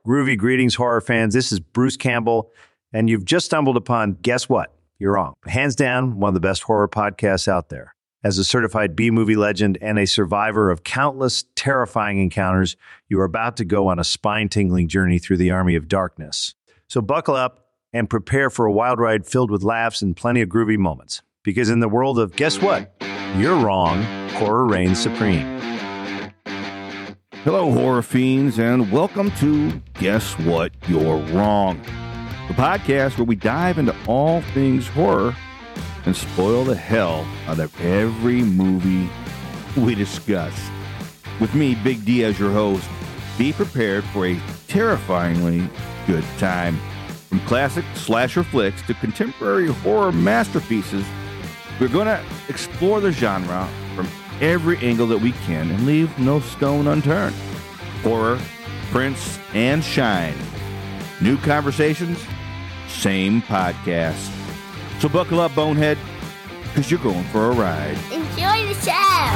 Groovy greetings, horror fans. This is Bruce Campbell, and you've just stumbled upon, guess what? You're wrong. Hands down, one of the best horror podcasts out there. As a certified B-movie legend and a survivor of countless terrifying encounters, you are about to go on a spine-tingling journey through the army of darkness. So buckle up and prepare for a wild ride filled with laughs and plenty of groovy moments. Because in the world of, guess what? You're wrong, horror reigns supreme. Hello, horror fiends, and welcome to Guess What? You're Wrong, the podcast where we dive into all things horror and spoil the hell out of every movie we discuss. With me, Big D, as your host, be prepared for a terrifyingly good time. From classic slasher flicks to contemporary horror masterpieces, we're going to explore the genre from every angle that we can and leave no stone unturned. Horror, prints, and shine. New conversations, same podcast. So buckle up, bonehead, because you're going for a ride. Enjoy the show!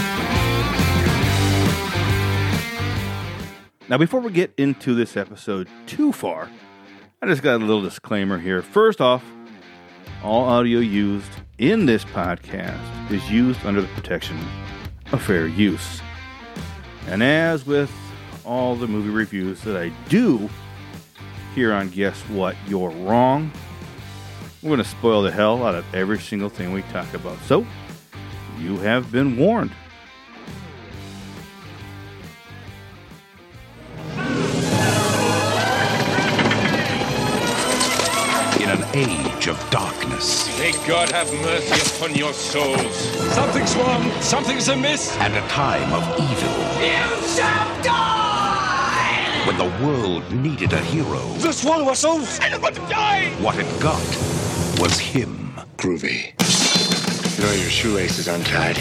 Now, before we get into this episode too far, I just got a little disclaimer here. First off, all audio used in this podcast is used under the protection of fair use. And as with all the movie reviews that I do here on Guess What? You're Wrong, we're going to spoil the hell out of every single thing we talk about. So, you have been warned. In an age of darkness. May God have mercy upon your souls. Something's wrong. Something's amiss. And a time of evil. You shall die! When the world needed a hero. The swallow us souls. I don't want to die! What it got was him. Groovy. You know your shoelace is untied.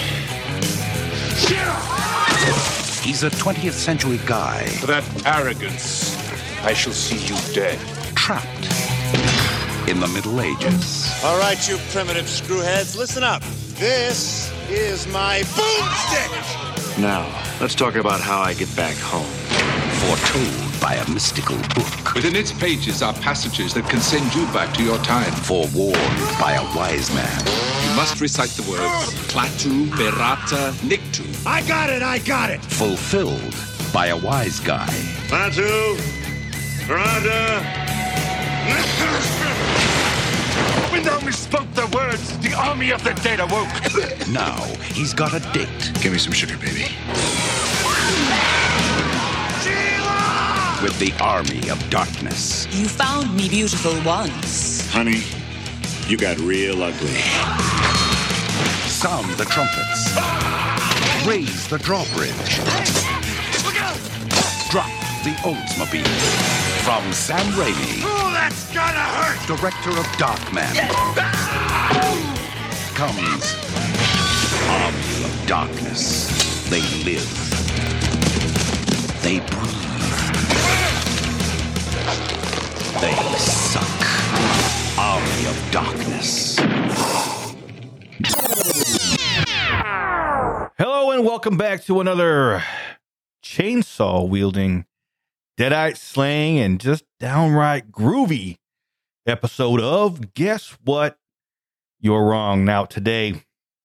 He's a 20th century guy. For that arrogance, I shall see you dead. Trapped in the Middle Ages. All right, you primitive screwheads, listen up. This is my boomstick. Now, let's talk about how I get back home. Foretold by a mystical book. Within its pages are passages that can send you back to your time. Forewarned by a wise man. You must recite the words Klaatu, Berata, Nikto. I got it. Fulfilled by a wise guy. Klaatu, Berata. When thou misspoke the words, the army of the dead awoke. Now he's got a date. Give me some sugar, baby. With the army of darkness. You found me beautiful once. Honey, you got real ugly. Sound the trumpets. Raise the drawbridge. Drop the Oldsmobile. From Sam Raimi. Oh, that's gonna hurt! Director of Darkman. Comes Army of Darkness. They live. They breathe. They suck. Army of Darkness. Hello and welcome back to another chainsaw-wielding, deadite slaying, and just downright groovy episode of Guess What? You're Wrong. Now today,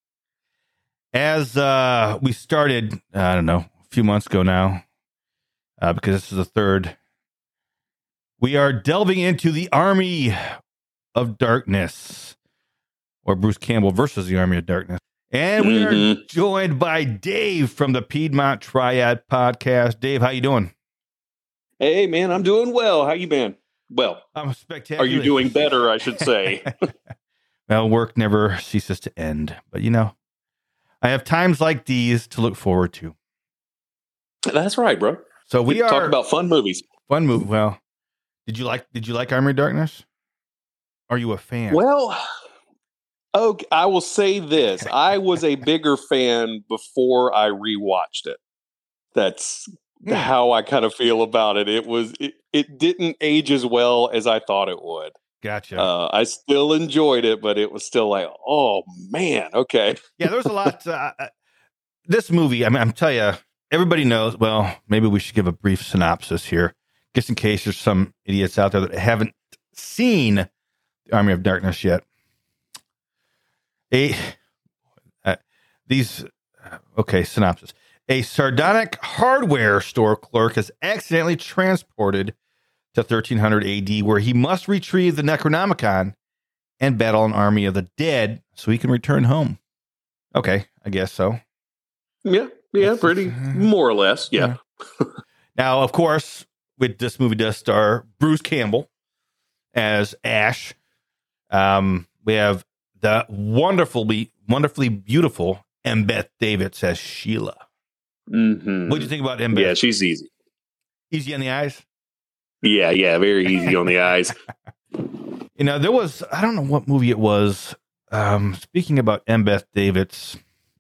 as we started, a few months ago now, because this is the third, we are delving into the Army of Darkness, or Bruce Campbell versus the Army of Darkness. And we are joined by Dave from the Piedmont Triad podcast. Dave, how you doing? Hey, man, I'm doing well. How you been? Well, I'm spectacular. Are you doing better, I should say? Well, work never ceases to end. But, I have times like these to look forward to. That's right, bro. So we talk about fun movies. Fun movie. Well, did you like Army of Darkness? Are you a fan? Well, I will say this. I was a bigger fan before I rewatched it. That's how I kind of feel about it. It didn't age as well as I thought it would. Gotcha. I still enjoyed it, but it was still like, oh man, okay. Yeah, there's a lot. This movie, I'm telling you, everybody knows. Well, maybe we should give a brief synopsis here. just in case there's some idiots out there that haven't seen the Army of Darkness yet. Synopsis. A sardonic hardware store clerk is accidentally transported to 1300 AD, where he must retrieve the Necronomicon and battle an army of the dead so he can return home. Okay, I guess so. Yeah, pretty more or less. Yeah. Now, of course, with this movie does star Bruce Campbell as Ash. We have the wonderfully beautiful Embeth Davidtz as Sheila. Mm-hmm. What do you think about Embeth? Yeah, she's easy. Easy on the eyes? Yeah, very easy on the eyes. There was, I don't know what movie it was. Speaking about Embeth Davidtz,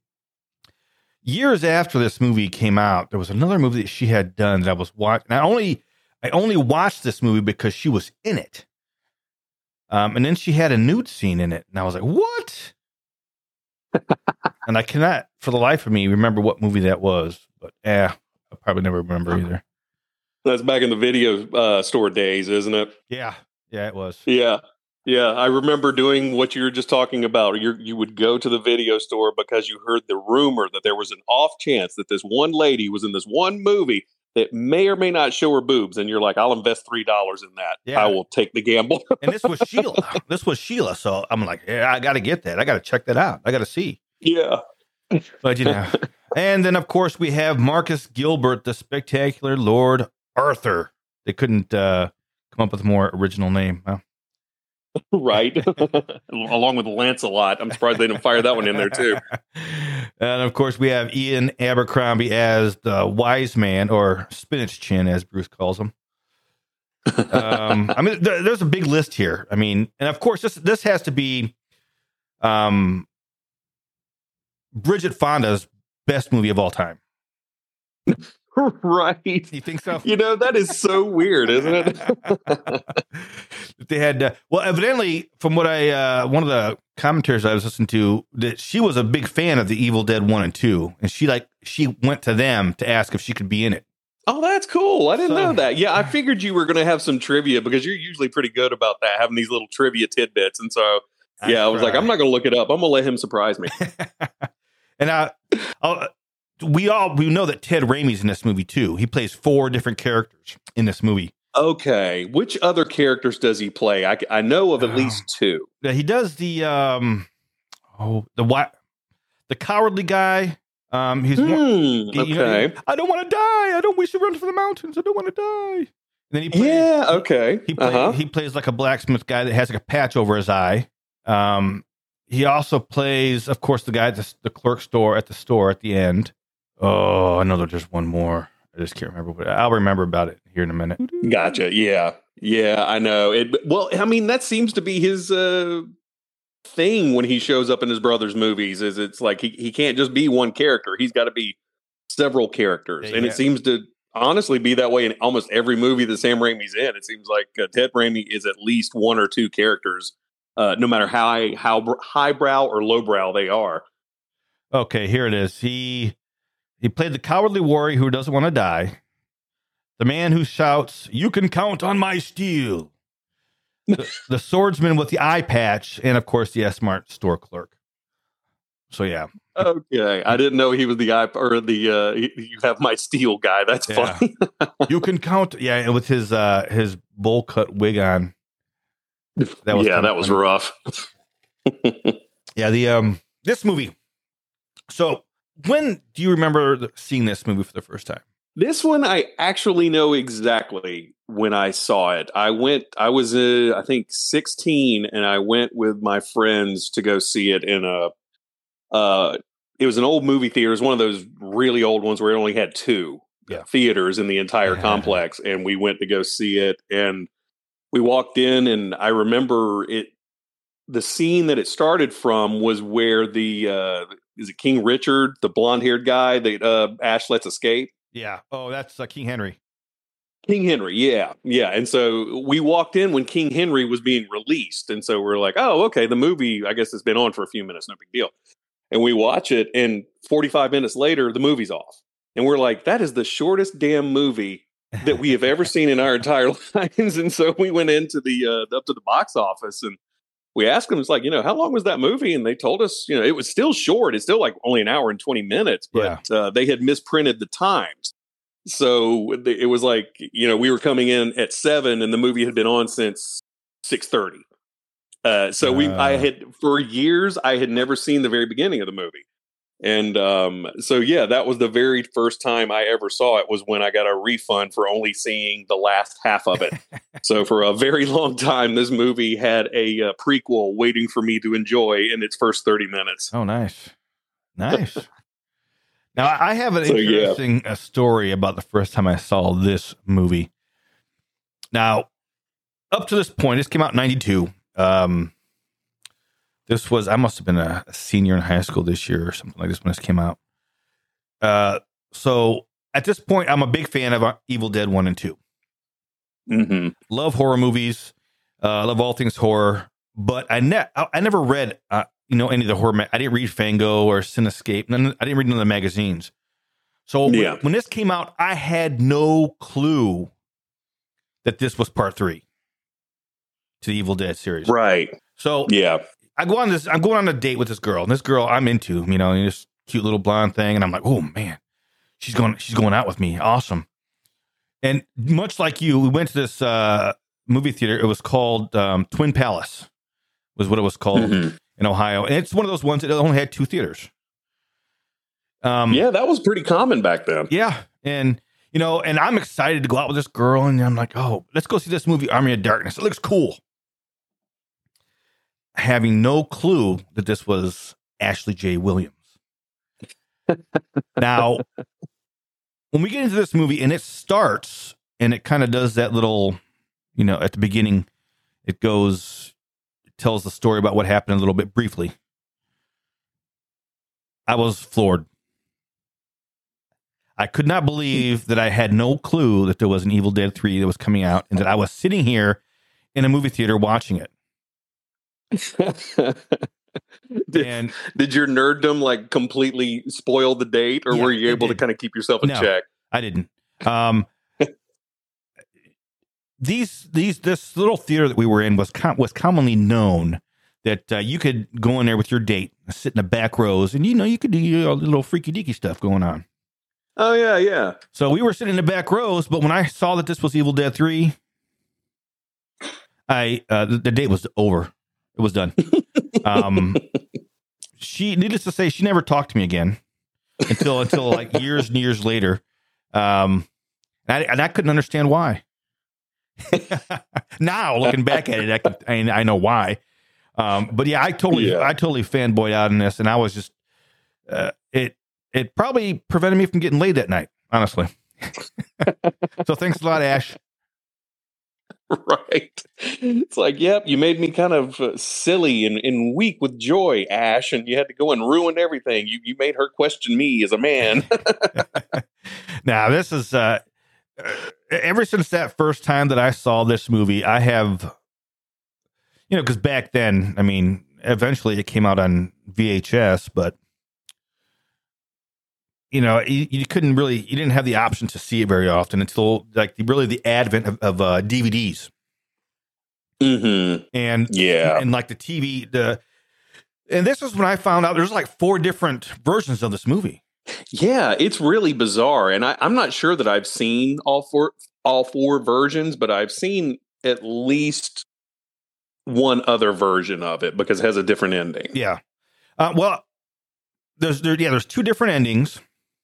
years after this movie came out, there was another movie that she had done that I was watching. I only watched this movie because she was in it. And then she had a nude scene in it. And I was like, what? And I cannot, for the life of me, remember what movie that was. But I'll probably never remember either. That's back in the video store days, isn't it? Yeah, it was. Yeah. I remember doing what you were just talking about. You would go to the video store because you heard the rumor that there was an off chance that this one lady was in this one movie that may or may not show her boobs. And you're like, I'll invest $3 in that. Yeah. I will take the gamble. And this was Sheila. So I'm like, yeah, I got to get that. I got to check that out. I got to see. Yeah. But, and then, of course, we have Marcus Gilbert, the spectacular Lord Arthur. They couldn't come up with a more original name. Huh? Right. Along with Lancelot. I'm surprised they didn't fire that one in there, too. And, of course, we have Ian Abercrombie as the wise man, or Spinach Chin, as Bruce calls him. There's a big list here. And of course, this has to be Bridget Fonda's best movie of all time. Right. You think so? That is so weird, isn't it? They had, evidently, from what one of the commentators I was listening to, that she was a big fan of the Evil Dead 1 and 2. And she went to them to ask if she could be in it. Oh, that's cool. I didn't know that. Yeah, I figured you were going to have some trivia because you're usually pretty good about that, having these little trivia tidbits. And so, I was like, I'm not going to look it up. I'm going to let him surprise me. And we know that Ted Raimi's in this movie too. He plays 4 different characters in this movie. Okay, which other characters does he play? I know of at least 2. Yeah, he does the cowardly guy. He's okay. I don't want to die. I don't wish to run for the mountains. I don't want to die. And then he plays, okay. He plays like a blacksmith guy that has like a patch over his eye. He also plays, of course, the guy at the clerk store at the store at the end. Oh, I know that there's one more. I just can't remember, but I'll remember about it here in a minute. Gotcha. Yeah, I know it. Well, that seems to be his thing when he shows up in his brother's movies. Is it's like he can't just be one character; he's got to be several characters, and it seems to honestly be that way in almost every movie that Sam Raimi's in. It seems like Ted Raimi is at least 1 or 2 characters, no matter how highbrow or lowbrow they are. Okay, here it is. He played the cowardly warrior who doesn't want to die. The man who shouts, "You can count on my steel." The swordsman with the eye patch, and of course the S-Mart store clerk. So yeah. Okay, I didn't know he was the eye or the "you have my steel" guy. That's funny. You can count. Yeah, with his bowl cut wig on. That was rough. Yeah, this movie. So, when do you remember seeing this movie for the first time? This one, I actually know exactly when I saw it. I was, I think, 16, and I went with my friends to go see it in it was an old movie theater. It was one of those really old ones where it only had 2 theaters in the entire complex, and we went to go see it, and we walked in, and I remember the scene that it started from was where is it King Richard, the blonde-haired guy that Ash lets escape? Yeah. Oh, that's King Henry. King Henry, yeah. And so we walked in when King Henry was being released. And so we're like, oh, okay, the movie, I guess it's been on for a few minutes, no big deal. And we watch it, and 45 minutes later, the movie's off. And we're like, that is the shortest damn movie that we have ever seen in our entire lives. And so we went into the up to the box office and we asked them, it's like, how long was that movie? And they told us, it was still short. It's still like only an hour and 20 minutes, but they had misprinted the times. So it was like, we were coming in at 7 and the movie had been on since 6:30. I had, for years, I had never seen the very beginning of the movie. And that was the very first time I ever saw it, was when I got a refund for only seeing the last half of it. So for a very long time, this movie had a prequel waiting for me to enjoy in its first 30 minutes. Oh, nice. Nice. Now, I have an interesting story about the first time I saw this movie. Now, up to this point, this came out in 92. I must have been a senior in high school this year or something like this when this came out. So at this point, I'm a big fan of Evil Dead 1 and 2. Mm-hmm. Love horror movies. Love all things horror. But I never read, any of the horror. I didn't read Fango or Cinescape. I didn't read none of the magazines. So when this came out, I had no clue that this was part 3 to the Evil Dead series. Right. So I'm going on a date with this girl, and this girl I'm into, this cute little blonde thing, and I'm like, oh man, she's going out with me, awesome. And much like you, we went to this movie theater. It was called Twin Palace, was what it was called in Ohio, and it's one of those ones that only had 2 theaters. That was pretty common back then. Yeah, and and I'm excited to go out with this girl, and I'm like, oh, let's go see this movie, Army of Darkness. It looks cool. Having no clue that this was Ashley J. Williams. Now, when we get into this movie and it starts and it kind of does that little, at the beginning, it tells the story about what happened a little bit briefly. I was floored. I could not believe that I had no clue that there was an Evil Dead 3 that was coming out and that I was sitting here in a movie theater watching it. Did your nerddom completely spoil the date, or were you able to kind of keep yourself in check? I didn't. This little theater that we were in was commonly known that you could go in there with your date, sit in the back rows, and you could do a little freaky deaky stuff going on. Oh yeah. So we were sitting in the back rows, but when I saw that this was Evil Dead 3, the date was over. It was done. Needless to say, she never talked to me again until like years and years later. And I couldn't understand why. Now looking back at it, I know why. But yeah, I totally fanboyed out in this, and I was just it probably prevented me from getting laid that night, honestly. So thanks a lot, Ash. Right. It's like, yep, you made me kind of silly and weak with joy, Ash, and you had to go and ruin everything. You made her question me as a man. Now, this is ever since that first time that I saw this movie, I have, because back then, eventually it came out on VHS, but you couldn't really, you didn't have the option to see it very often until the advent of DVDs. Mm-hmm. And like the TV, and this is when I found out there's like 4 different versions of this movie. Yeah, it's really bizarre. And I'm not sure that I've seen all four versions, but I've seen at least one other version of it because it has a different ending. Yeah. Well, there's 2 different endings.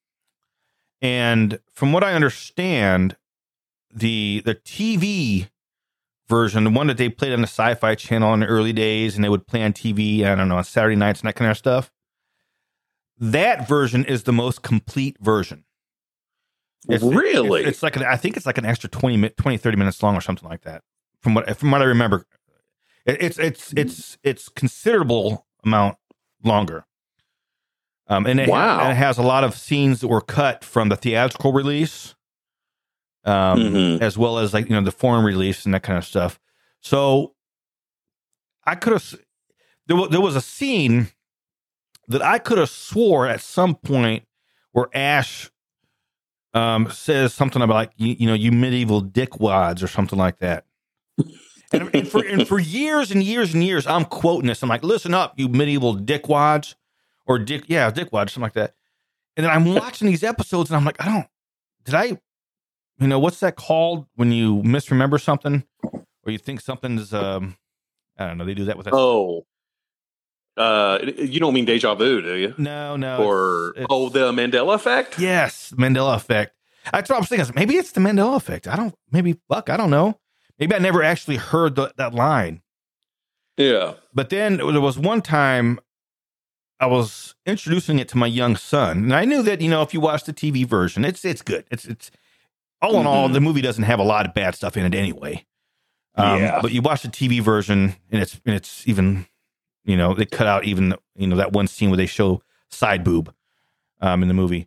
And from what I understand, the TV version, the one that they played on the Sci-Fi Channel in the early days, and they would play on TV, I don't know, on Saturday nights and that kind of stuff, that version is the most complete version. Really? It's like I think it's like an extra 20, 30 minutes long or something like that. From what I remember, it's considerable amount longer. And it has a lot of scenes that were cut from the theatrical release, as well as the foreign release and that kind of stuff. So I could have, there was a scene that I could have swore at some point where Ash says something about like you medieval dickwads or something like that. And for years and years and years, I'm quoting this. I'm like, listen up, you medieval dickwads, or dickwads, something like that. And then I'm watching these episodes, and I'm like, what's that called when you misremember something, or you think something's, I don't know, they do that with that. Oh, you don't mean deja vu, do you? No. Or the Mandela effect? Yes, Mandela effect. That's what I was thinking. Maybe it's the Mandela effect. I don't know. Maybe I never actually heard that line. Yeah. But then there was one time I was introducing it to my young son, and I knew that, if you watch the TV version, it's good. It's all in all, the movie doesn't have a lot of bad stuff in it anyway. But you watch the TV version, and it's even, they cut out even, that one scene where they show side boob in the movie.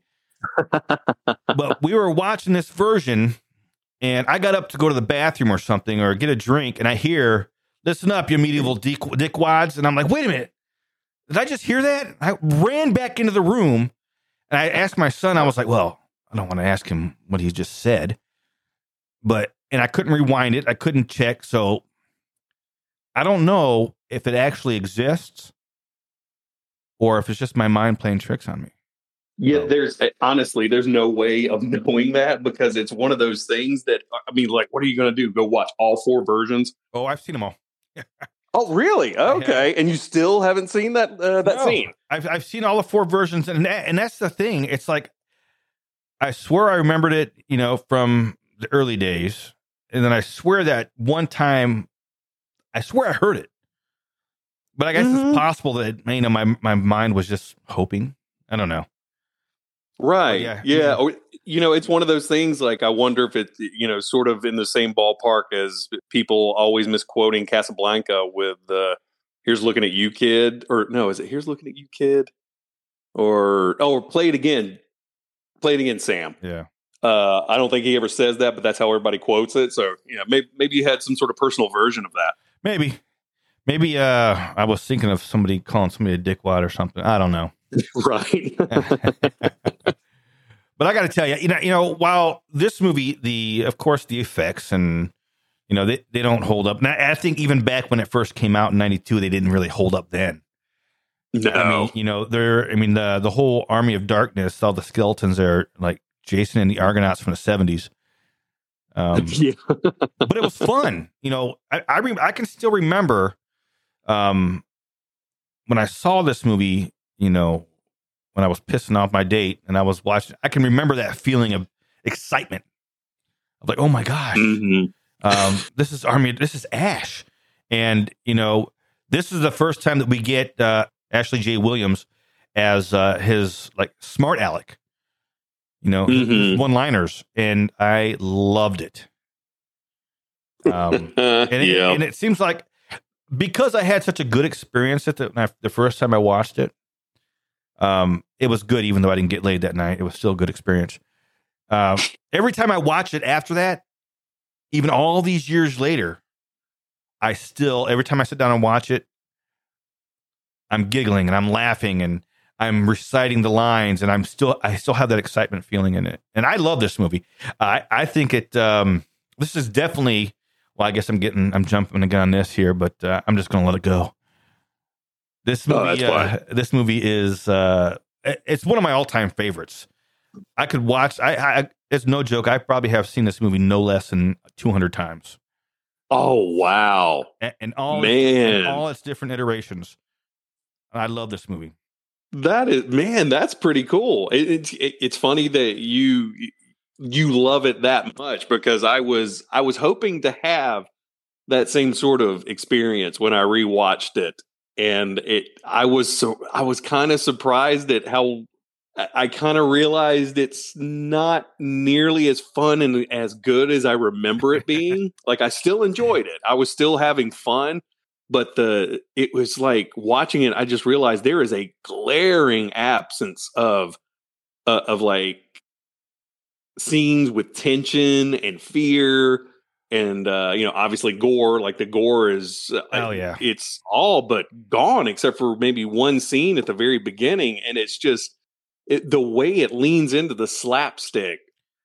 But we were watching this version, and I got up to go to the bathroom or something, or get a drink, and I hear, listen up, you medieval dickwads. And I'm like, wait a minute. Did I just hear that? I ran back into the room, and I asked my son, I was like, well, I don't want to ask him what he just said. And I couldn't rewind it. I couldn't check. So I don't know if it actually exists or if it's just my mind playing tricks on me. Yeah, there's no way of knowing that, because it's one of those things that, what are you going to do? Go watch all 4 versions? Oh, I've seen them all. Oh, really? Okay. And you still haven't seen that scene? I've seen all the 4 versions. And that's the thing. It's like, I swear I remembered it, from the early days. And then I swear that one time, I swear I heard it. But I guess it's possible that, my mind was just hoping. I don't know. Right. Yeah. Or, it's one of those things, like, I wonder if it's, sort of in the same ballpark as people always misquoting Casablanca with here's looking at you, kid. Or no, is it here's looking at you, kid? Or play it again. Play it again, Sam. Yeah. I don't think he ever says that, but that's how everybody quotes it. So, maybe you had some sort of personal version of that. Maybe I was thinking of somebody calling somebody a dickwad or something. I don't know. Right. But I got to tell you, while this movie, of course, the effects and, they don't hold up. Now, I think even back when it first came out in 92, they didn't really hold up then. No. The whole Army of Darkness, all the skeletons are like Jason and the Argonauts from the 70s. But it was fun. I can still remember when I saw this movie, when I was pissing off my date and I was watching, I can remember that feeling of excitement. Of like, oh my gosh, this is Ash. And, this is the first time that we get Ashley J. Williams as his like smart aleck, one-liners. And I loved it. And it seems like, because I had such a good experience at the first time I watched it, it was good, even though I didn't get laid that night. It was still a good experience. Every time I watch it after that, even all these years later, every time I sit down and watch it, I'm giggling and I'm laughing and I'm reciting the lines, and I still have that excitement feeling in it. And I love this movie. I think this is definitely, well, I guess I'm jumping the gun on this here, but I'm just going to let it go. This movie is it's one of my all-time favorites. I could watch. It's no joke. I probably have seen this movie no less than 200 times. Oh wow! And all its different iterations. I love this movie. That's pretty cool. It's funny that you love it that much, because I was hoping to have that same sort of experience when I rewatched it. And I was kind of surprised at how I kind of realized it's not nearly as fun and as good as I remember it being. Like, I still enjoyed it. I was still having fun, but it was like watching it, I just realized there is a glaring absence of like scenes with tension and fear. And, obviously gore, like the gore is, it's all but gone except for maybe one scene at the very beginning. And it's just the way it leans into the slapstick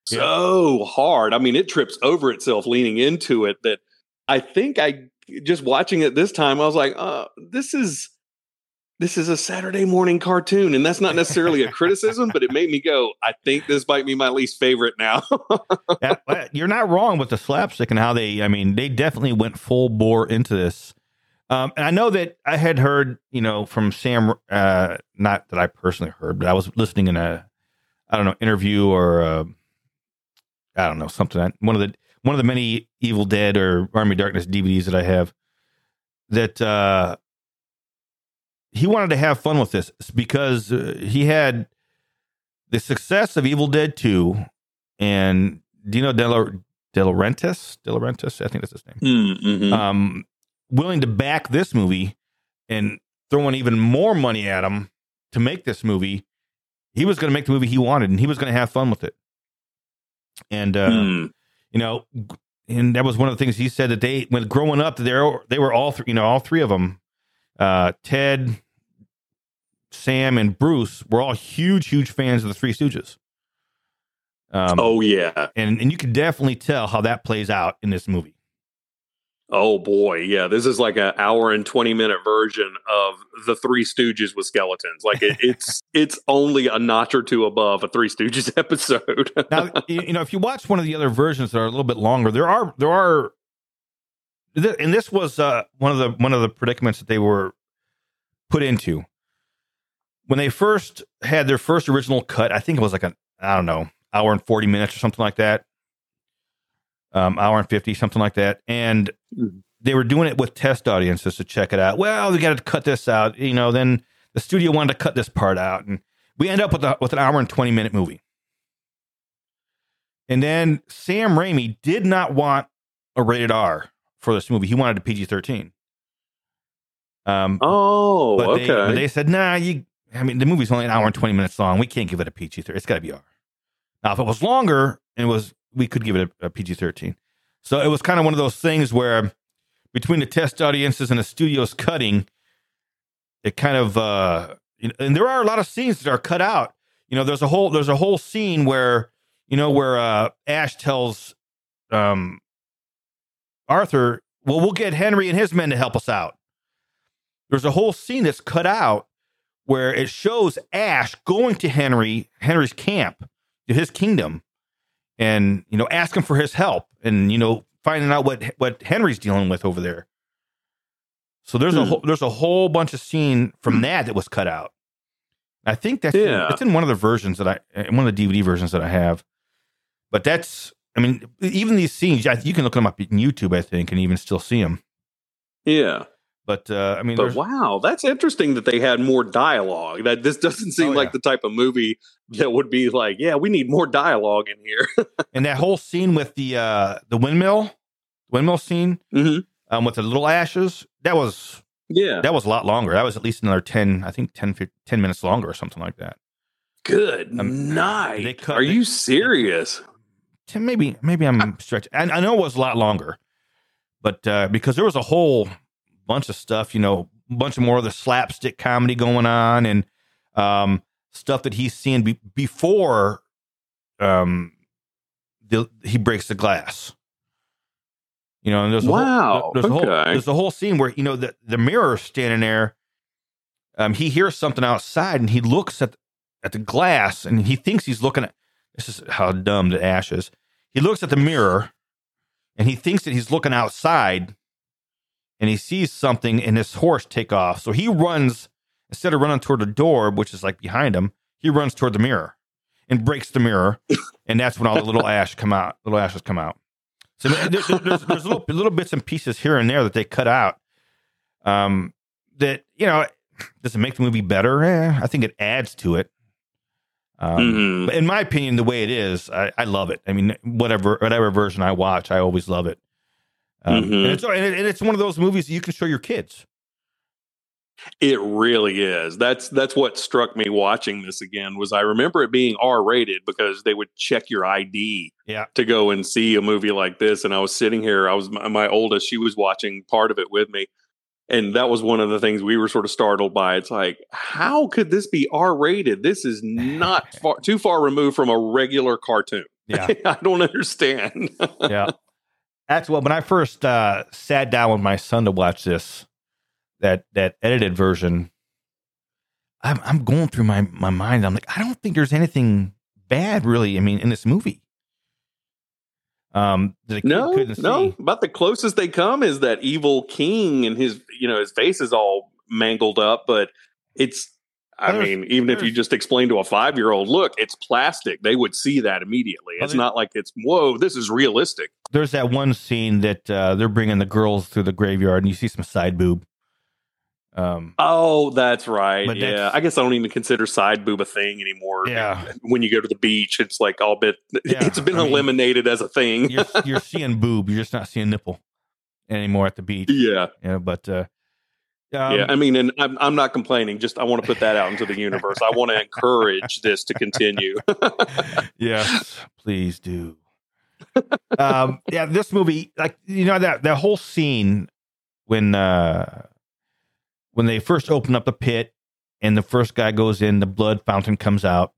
so hard. I mean, it trips over itself leaning into it. That I think just watching it this time, I was like, this is a Saturday morning cartoon. And that's not necessarily a criticism, but it made me go, I think this might be my least favorite now. Yeah, you're not wrong with the slapstick and how they definitely went full bore into this. And I know that I had heard, from Sam, not that I personally heard, but I was listening in interview or something. One of the many Evil Dead or Army of Darkness DVDs that I have, that he wanted to have fun with this because he had the success of Evil Dead 2 and Dino De Laurentiis, I think that's his name. Mm-hmm. Willing to back this movie and throwing even more money at him to make this movie. He was going to make the movie he wanted, and he was going to have fun with it. And and that was one of the things he said, that when growing up, they were all three of them, Ted, Sam, and Bruce were all huge fans of the Three Stooges. Oh yeah, and you can definitely tell how that plays out in this movie. Oh boy, yeah, this is like an hour and 20-minute version of the Three Stooges with skeletons. Like it's only a notch or two above a Three Stooges episode. Now, if you watch one of the other versions that are a little bit longer, there are, and this was one of the predicaments that they were put into when they first had their first original cut. I think it was like hour and 40 minutes or something like that. Hour and 50, something like that. And they were doing it with test audiences to check it out. Well, we got to cut this out. Then the studio wanted to cut this part out. And we end up with an hour and 20-minute movie. And then Sam Raimi did not want a rated R for this movie. He wanted a PG-13. Okay. They said, nah, the movie's only an hour and 20 minutes long. We can't give it a PG-13. It's got to be R. Now, if it was longer, we could give it a PG-13. So it was kind of one of those things where between the test audiences and the studio's cutting, it kind of, and there are a lot of scenes that are cut out. There's a whole scene where Ash tells Arthur, well, we'll get Henry and his men to help us out. There's a whole scene that's cut out where it shows Ash going to Henry's camp, to his kingdom, and asking for his help, and finding out what Henry's dealing with over there. So there's a whole bunch of scene from that was cut out. I think it's in one of the versions one of the DVD versions that I have. But even these scenes, you can look them up on YouTube, I think, and even still see them. Yeah. But wow, that's interesting that they had more dialogue. That this doesn't seem like the type of movie that would be like, yeah, we need more dialogue in here. And that whole scene with the windmill scene, with the little ashes, that was a lot longer. That was at least another 10 minutes longer or something like that. Good night. Are you serious? Maybe I'm stretching. I know it was a lot longer, but because there was a whole bunch of stuff, a bunch of more of the slapstick comedy going on, and stuff that he's seeing before he breaks the glass. And there's a whole scene where the mirror standing there. He hears something outside, and he looks at the glass, and he thinks he's looking at. This is how dumb the Ash is. He looks at the mirror, and he thinks that he's looking outside. And he sees something in his horse take off. So he runs, instead of running toward the door, which is like behind him, he runs toward the mirror and breaks the mirror. And that's when all the little ashes come out. So there's little bits and pieces here and there that they cut out. That, does it make the movie better? I think it adds to it. But in my opinion, the way it is, I love it. I mean, whatever version I watch, I always love it. And it's one of those movies that you can show your kids. It really is. That's what struck me watching this again. Was I remember it being R-rated because they would check your ID to go and see a movie like this. And I was sitting here. My oldest. She was watching part of it with me, and that was one of the things we were sort of startled by. It's like, how could this be R-rated? This is not too far removed from a regular cartoon. Yeah. I don't understand. Yeah. That's what, when I first sat down with my son to watch this, that edited version, I'm going through my mind. I'm like, I don't think there's anything bad really, I mean, in this movie. No. About the closest they come is that evil king, and his face is all mangled up, but it's, even if you just explain to a 5-year-old, look, it's plastic, they would see that immediately. It's not like it's, whoa, this is realistic. There's that one scene that they're bringing the girls through the graveyard, and you see some side boob. That's right. Yeah, I guess I don't even consider side boob a thing anymore. Yeah, when you go to the beach, it's like it's been eliminated as a thing. you're seeing boob, you're just not seeing nipple anymore at the beach. Yeah, but and I'm not complaining. Just I want to put that out into the universe. I want to encourage this to continue. Yes, please do. This movie, like that whole scene when they first open up the pit and the first guy goes in, the blood fountain comes out,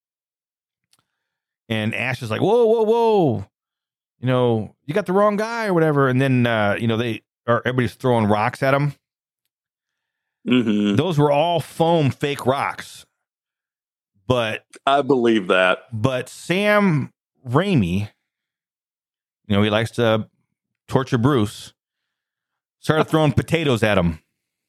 and Ash is like, whoa, you got the wrong guy or whatever. And then everybody's throwing rocks at him. Mm-hmm. Those were all foam fake rocks, but I believe that. But Sam Raimi, he likes to torture Bruce, started throwing potatoes at him.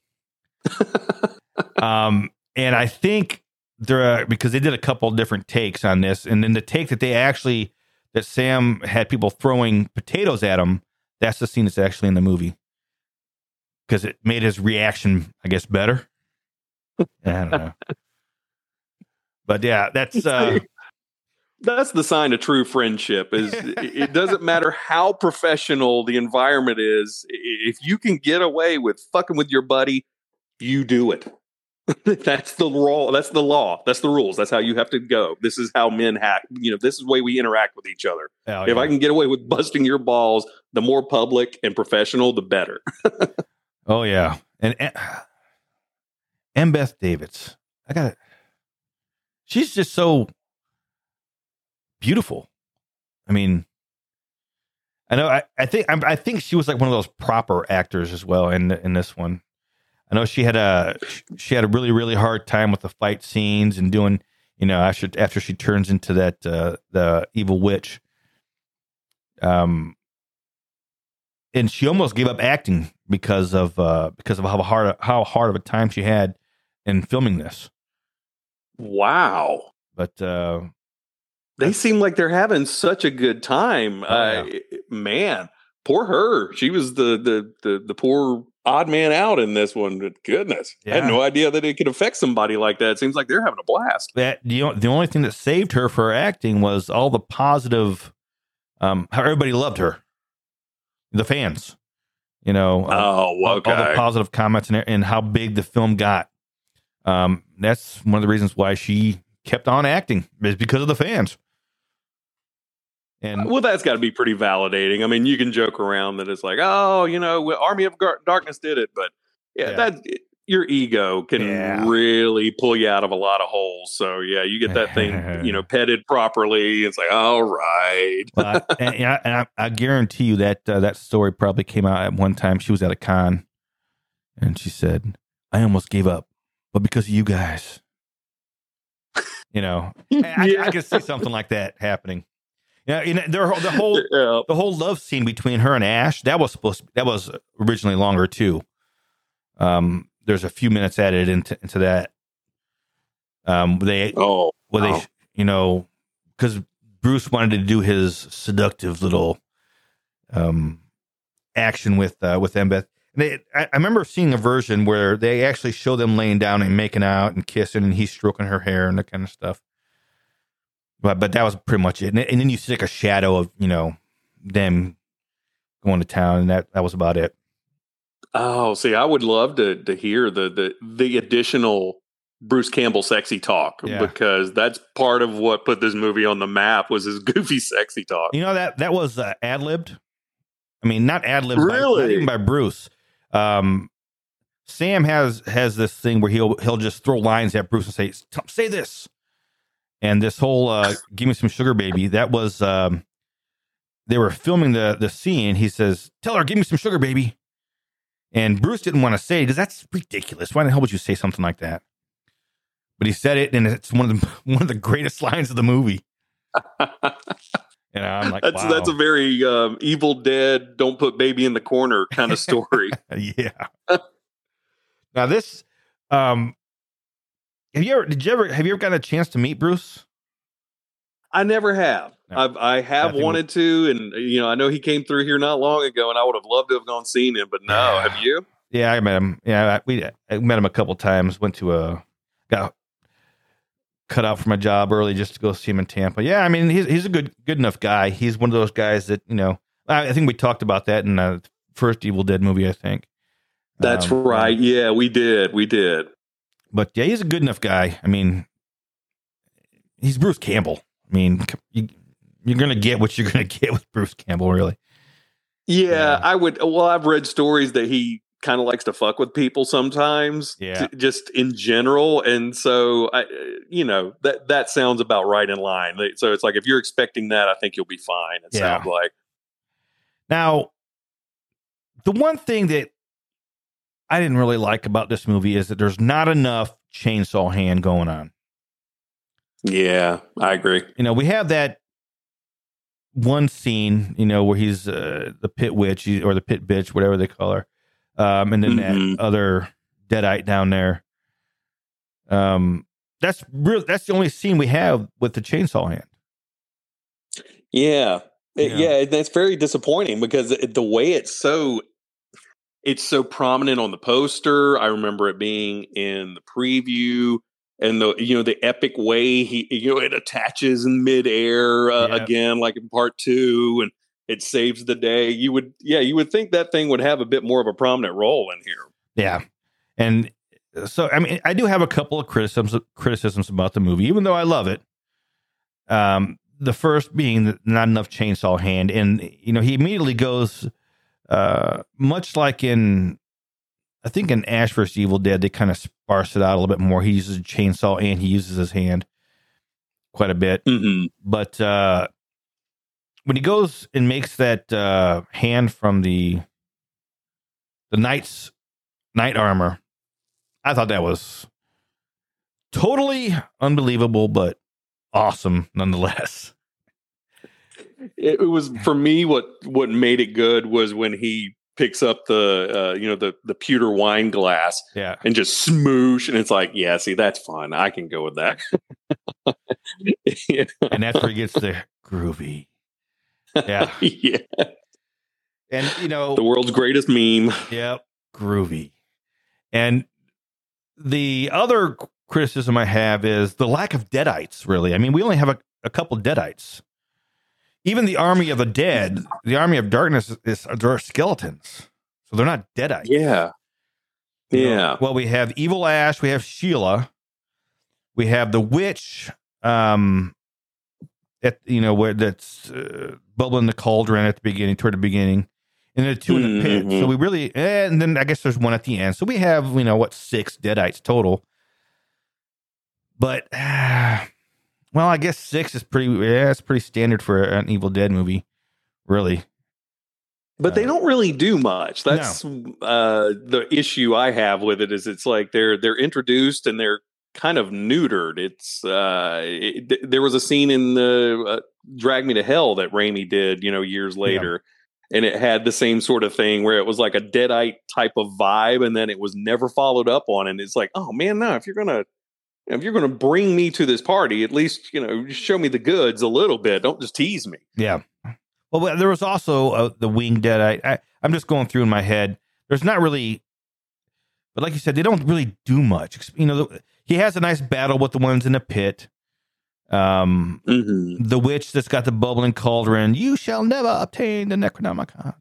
And I think because they did a couple different takes on this, and then the take that Sam had people throwing potatoes at him, that's the scene that's actually in the movie. Because it made his reaction, I guess, better. I don't know. But yeah, that's the sign of true friendship. Is it doesn't matter how professional the environment is. If you can get away with fucking with your buddy, you do it. That's the law. That's the law. That's the rules. That's how you have to go. This is how men hack. This is the way we interact with each other. Oh, if I can get away with busting your balls, the more public and professional, the better. Oh yeah, and Beth Davids, she's just so beautiful. I mean, I know. I think she was like one of those proper actors as well in this one. I know she had a really, really hard time with the fight scenes and doing, after she turns into that the evil witch. And she almost gave up acting because of how hard of a time she had in filming this. Wow! But they seem like they're having such a good time. Man, poor her. She was the poor odd man out in this one. But goodness, I had no idea that it could affect somebody like that. It seems like they're having a blast. The only thing that saved her for acting was all the positive, how everybody loved her. The fans, all the positive comments and how big the film got. That's one of the reasons why she kept on acting, is because of the fans. And that's got to be pretty validating. I mean, you can joke around that it's like, Army of Darkness did it, but your ego can really pull you out of a lot of holes. So yeah, you get that thing, petted properly. It's like, all right. And I guarantee you that story probably came out at one time. She was at a con and she said, I almost gave up, but because of you guys, I can see something like that happening. The whole love scene between her and Ash, that was originally longer too. There's a few minutes added into that. Because Bruce wanted to do his seductive little action with Embeth. I remember seeing a version where they actually show them laying down and making out and kissing, and he's stroking her hair and that kind of stuff. But that was pretty much it. And then you see like a shadow of them going to town, and that was about it. Oh, see, I would love to hear the additional Bruce Campbell sexy talk, because that's part of what put this movie on the map was his goofy sexy talk. That was ad-libbed. I mean, not ad-libbed, really? Not even by Bruce. Sam has this thing where he'll just throw lines at Bruce and say this, And this whole "Give Me Some Sugar, Baby," that was they were filming the scene. He says, "Tell her, give me some sugar, baby." And Bruce didn't want to say it because that's ridiculous. Why the hell would you say something like that? But he said it, and it's one of the greatest lines of the movie. And I'm like, wow. That's a very Evil Dead, don't put baby in the corner kind of story. Yeah. Now this, have you ever gotten a chance to meet Bruce? I never have. No. I have wanted to, and I know he came through here not long ago, and I would have loved to have gone seen him, but no. Yeah. Have you? Yeah, I met him. Yeah, I met him a couple times. Went to got cut out from my job early just to go see him in Tampa. Yeah, I mean he's a good enough guy. He's one of those guys that I think we talked about that in the first Evil Dead movie. I think that's right. Yeah, we did. But yeah, he's a good enough guy. I mean, he's Bruce Campbell. I mean, you're going to get what you're going to get with Bruce Campbell, really. Yeah, I would. Well, I've read stories that he kind of likes to fuck with people sometimes, just in general. And so, that sounds about right in line. So it's like, if you're expecting that, I think you'll be fine. It sounds like. Now, the one thing that I didn't really like about this movie is that there's not enough chainsaw hand going on. Yeah, I agree. We have that one scene, where he's the pit witch or the pit bitch, whatever they call her. And then that other deadite down there. That's the only scene we have with the chainsaw hand. Yeah. That's very disappointing because the way it's so prominent on the poster. I remember it being in the preview. And the epic way it attaches in midair again, like in part 2, and it saves the day. You would think that thing would have a bit more of a prominent role in here. Yeah, and so I mean, I do have a couple of criticisms about the movie, even though I love it. The first being not enough chainsaw hand, and he immediately goes, much like I think in Ash vs. Evil Dead, they kind of sparse it out a little bit more. He uses a chainsaw and he uses his hand quite a bit. Mm-hmm. But when he goes and makes that hand from the knight's knight armor, I thought that was totally unbelievable, but awesome nonetheless. It was, for me, what made it good was when he picks up the pewter wine glass and just smoosh, and it's like, yeah, see, that's fun. I can go with that. And that's where he gets the groovy. Yeah. Yeah. And the world's greatest meme. Yep. Groovy. And the other criticism I have is the lack of deadites, really. I mean, we only have a couple deadites. Even the army of the dead, the army of darkness, they're skeletons. So they're not deadites. Yeah. Yeah. Well, we have Evil Ash. We have Sheila. We have the witch, where that's bubbling the cauldron at the beginning, toward the beginning. And the two in the pit. So we really, and then I guess there's one at the end. So we have, 6 deadites total. But, well, I guess 6 is it's pretty standard for an Evil Dead movie, really. But they don't really do much. That's the issue I have with it. Is it's like they're introduced and they're kind of neutered. It's there was a scene in the Drag Me to Hell that Raimi did, years later, and it had the same sort of thing where it was like a Deadite type of vibe, and then it was never followed up on. And it's like, oh man, no, if you're gonna bring me to this party, at least, show me the goods a little bit. Don't just tease me. Yeah. Well, there was also the winged deadite. I'm just going through in my head. There's not really, but like you said, they don't really do much. He has a nice battle with the ones in the pit. The witch that's got the bubbling cauldron. You shall never obtain the Necronomicon.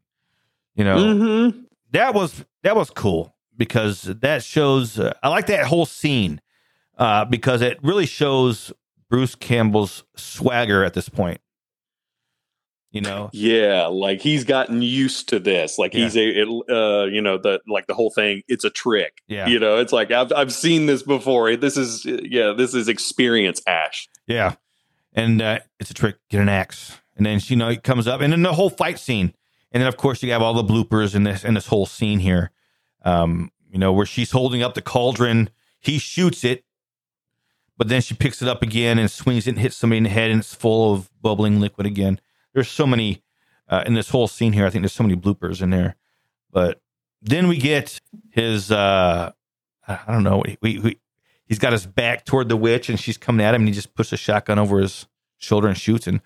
That was cool because that shows. I like that whole scene. Because it really shows Bruce Campbell's swagger at this point. You know, yeah, like he's gotten used to this. Like he's the whole thing. It's a trick. Yeah, you know, it's like I've seen this before. This is experience, Ash. Yeah, and it's a trick. Get an axe, and then it comes up, and then the whole fight scene, and then of course you have all the bloopers in this whole scene here. Where she's holding up the cauldron, he shoots it, but then she picks it up again and swings it and hits somebody in the head, and it's full of bubbling liquid again. There's so many in this whole scene here. I think there's so many bloopers in there. But then we get his, I don't know, he's got his back toward the witch, and she's coming at him, and he just puts a shotgun over his shoulder and shoots, and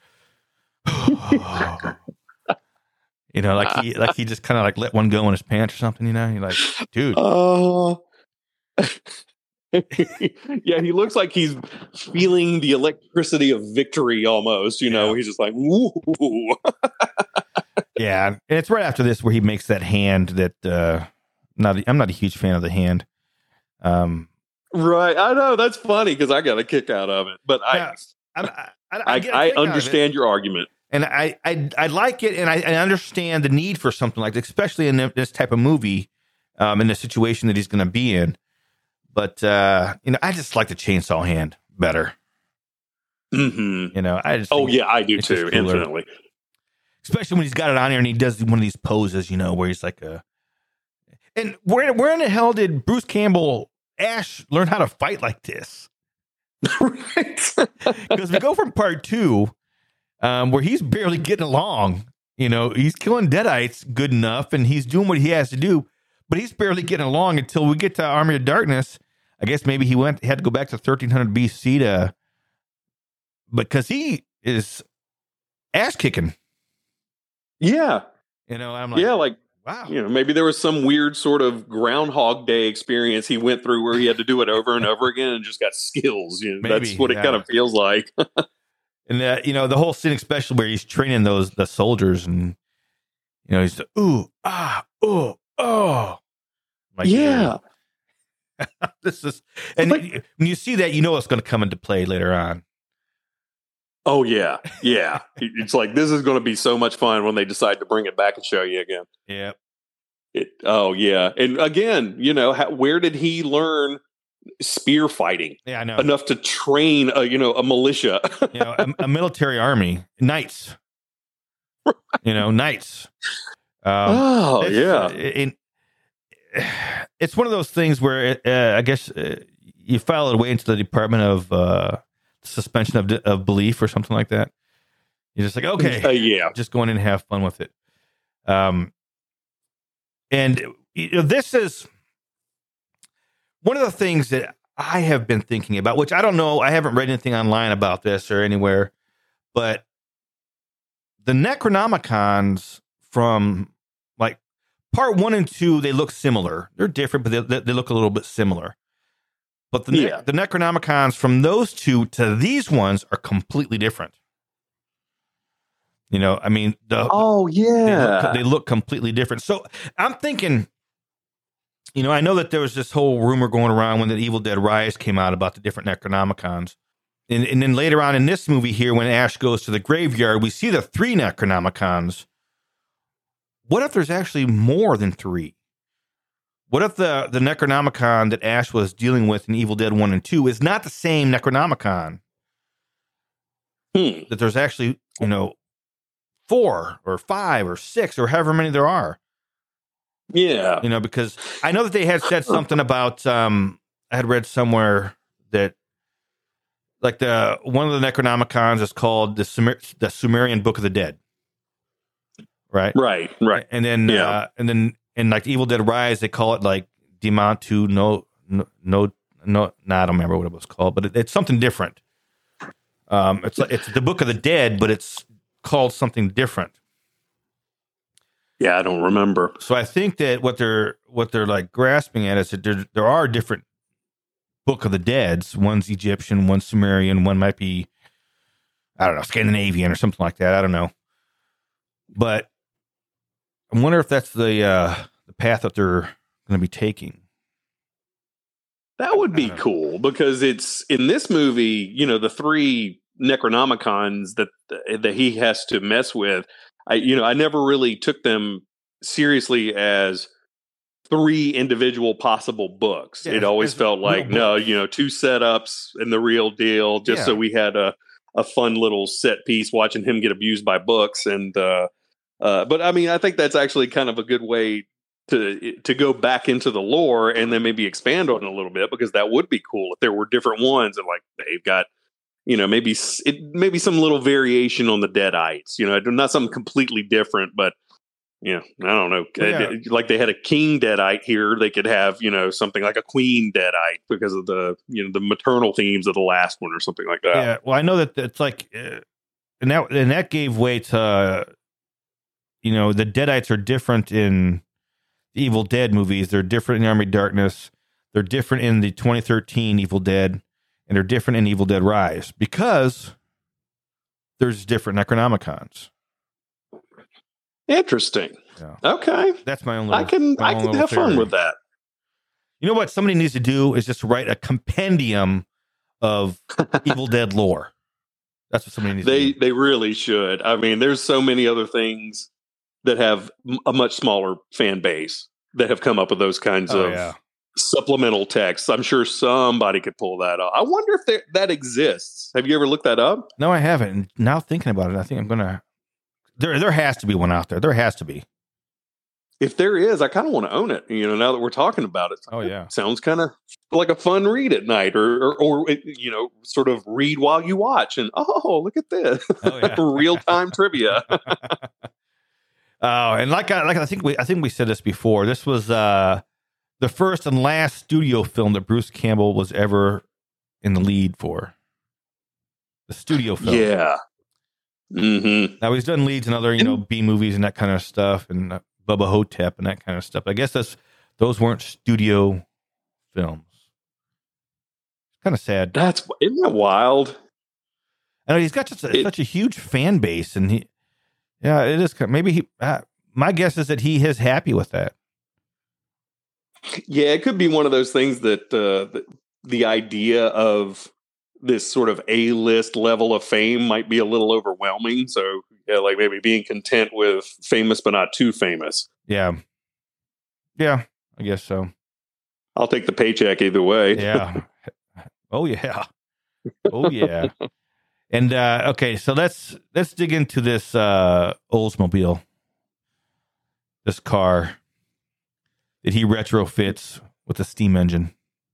he just kind of like let one go in his pants or something. You're like, dude. Yeah, he looks like he's feeling the electricity of victory almost, he's just like, ooh. Yeah, and it's right after this where he makes that hand that I'm not a huge fan of the hand. Right, I know, that's funny because I got a kick out of it, but I understand your argument. And I like it, and I understand the need for something like this, especially in this type of movie, in the situation that he's going to be in. But, I just like the chainsaw hand better. Mm-hmm. I do too, infinitely. Especially when he's got it on here and he does one of these poses, where he's like And where in the hell did Bruce Campbell, Ash, learn how to fight like this? Right. Because we go from part 2, where he's barely getting along. He's killing Deadites good enough, and he's doing what he has to do, but he's barely getting along until we get to Army of Darkness. I guess maybe he had to go back to 1300 BC because he is ass kicking. Yeah. I'm like, wow. Maybe there was some weird sort of Groundhog Day experience he went through where he had to do it over and over again and just got skills. That's what it kind of feels like. And the whole scene, especially where he's training the soldiers, and he's like, ooh, ah, oh, oh. Like, yeah. This is, and when you see that, it's going to come into play later on. Oh yeah, yeah. It's like this is going to be so much fun when they decide to bring it back and show you again. Yeah. Oh yeah, and again, where did he learn spear fighting? Yeah, I know. Enough to train a militia. A military army, knights. Knights. Yeah. It's one of those things where I guess you file it away into the Department of Suspension of Belief or something like that. You're just like, okay, yeah, just go in and have fun with it. And this is one of the things that I have been thinking about, which I don't know, I haven't read anything online about this or anywhere, but the Necronomicons from like part 1 and 2, they look similar. They're different, but they look a little bit similar. But the Necronomicons from those 2 to these ones are completely different. They look completely different. So I'm thinking, I know that there was this whole rumor going around when the Evil Dead Rise came out about the different Necronomicons. And then later on in this movie here, when Ash goes to the graveyard, we see the 3 Necronomicons. What if there's actually more than 3? What if the Necronomicon that Ash was dealing with in Evil Dead 1 and 2 is not the same Necronomicon? That there's actually, 4 or 5 or 6 or however many there are. Yeah. Because I know that they had said something about, I had read somewhere that like one of the Necronomicons is called the Sumerian Book of the Dead. Right. And then, in like Evil Dead Rise, they call it like Demontu no, I don't remember what it was called, but it's something different. It's the Book of the Dead, but it's called something different. Yeah, I don't remember. So I think that what they're like grasping at is that there are different Book of the Deads. One's Egyptian, one's Sumerian, one might be, I don't know, Scandinavian or something like that. I don't know. But I wonder if that's the path that they're going to be taking. That would be cool because it's in this movie, the 3 Necronomicons that he has to mess with, I never really took them seriously as 3 individual possible books. Yeah, it always felt like, no, 2 setups and the real deal, just so we had a fun little set piece watching him get abused by books. And but I mean, I think that's actually kind of a good way to go back into the lore and then maybe expand on it a little bit, because that would be cool if there were different ones and like they've got, maybe some little variation on the Deadites, not something completely different, but I don't know. Yeah. Like they had a king Deadite here, they could have, something like a queen Deadite because of the, the maternal themes of the last one or something like that. Yeah. Well, I know that it's like, and that gave way to, the Deadites are different in the Evil Dead movies. They're different in Army of Darkness. They're different in the 2013 Evil Dead, and they're different in Evil Dead Rise because there's different Necronomicons. Interesting. Yeah. Okay. That's my own I can have fun with that. You know what somebody needs to do is just write a compendium of Evil Dead lore. That's what somebody needs to do. They really should. I mean, there's so many other things that have a much smaller fan base that have come up with those kinds of supplemental texts. I'm sure somebody could pull that up. I wonder if that exists. Have you ever looked that up? No, I haven't. And now thinking about it, I think I'm going to... There has to be one out there. There has to be. If there is, I kind of want to own it. Now that we're talking about it. Oh yeah, sounds kind of like a fun read at night, or sort of read while you watch. And look at this, real time trivia. And I think we said this before. This was the first and last studio film that Bruce Campbell was ever in the lead for. The studio film, yeah. Mm-hmm. Now he's done leads in other, B movies and that kind of stuff, and Bubba Hotep and that kind of stuff. I guess those weren't studio films. It's kind of sad. Isn't that wild? I know he's got such a huge fan base, and it is. Maybe my guess is that he is happy with that. Yeah, it could be one of those things that the idea of this sort of A-list level of fame might be a little overwhelming. So, like maybe being content with famous but not too famous. Yeah. Yeah, I guess so. I'll take the paycheck either way. Yeah. Oh, yeah. Oh, yeah. And, okay, so let's dig into this Oldsmobile. This car that he retrofits with a steam engine.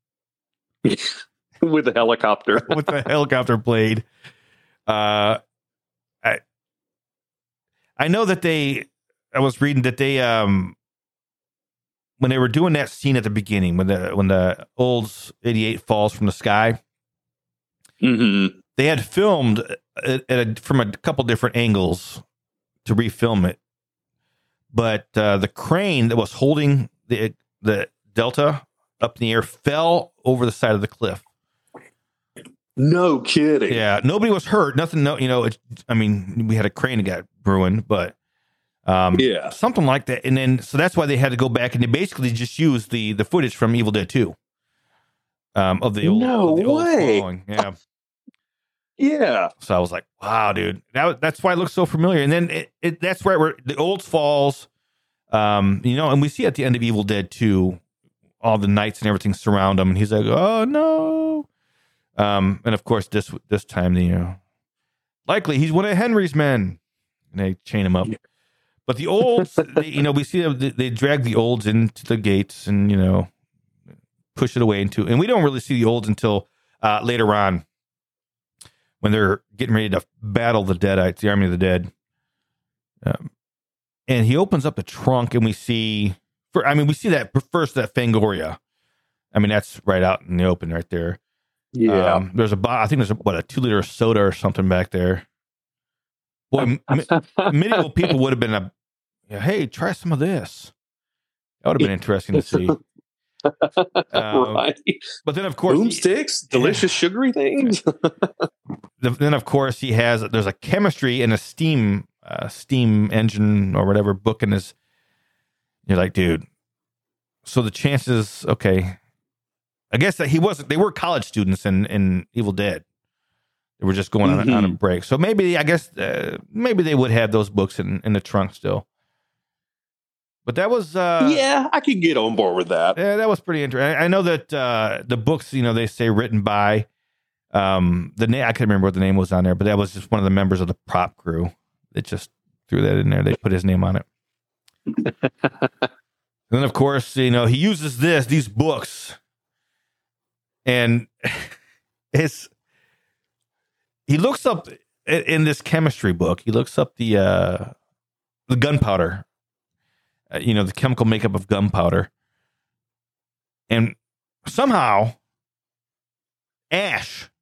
With a helicopter. With a helicopter blade. I know that I was reading that they, when they were doing that scene at the beginning, when the Olds 88 falls from the sky, mm-hmm. They had filmed from a couple different angles to refilm it. But the crane that was holding the Delta up in the air fell over the side of the cliff. No kidding. Yeah, nobody was hurt. Nothing. No, we had a crane that got ruined, but something like that. And then so that's why they had to go back and they basically just used the footage from Evil Dead 2 of the old. No way. Following. Yeah. Yeah. So I was like, wow, dude. That's why it looks so familiar. And then that's where the Olds falls. And we see at the end of Evil Dead 2, all the knights and everything surround him, and he's like, oh no. And of course, this time, likely he's one of Henry's men, and they chain him up. Yeah. But the Olds, we see they drag the Olds into the gates and push it away and we don't really see the Olds until later on when they're getting ready to battle the Deadites, the Army of the Dead. And he opens up the trunk, and we see that first, that Fangoria. I mean, that's right out in the open right there. Yeah. I think there's a 2-liter soda or something back there. Boy, medieval people would have been hey, try some of this. That would have been interesting to see. Right. But then, of course, boomsticks, delicious sugary things. Then, of course, there's a chemistry and a steam engine or whatever book in his. You're like, dude. So the chances, okay. I guess that they were college students in Evil Dead. They were just going on a break. So maybe, I guess, maybe they would have those books in the trunk still. But that was... yeah, I could get on board with that. Yeah, that was pretty interesting. I know that the books, they say written by... the name, I can't remember what the name was on there, but that was just one of the members of the prop crew. They just threw that in there. They put his name on it. And then, of course, he uses these books, and he looks up in this chemistry book. He looks up the gunpowder, the chemical makeup of gunpowder, and somehow Ash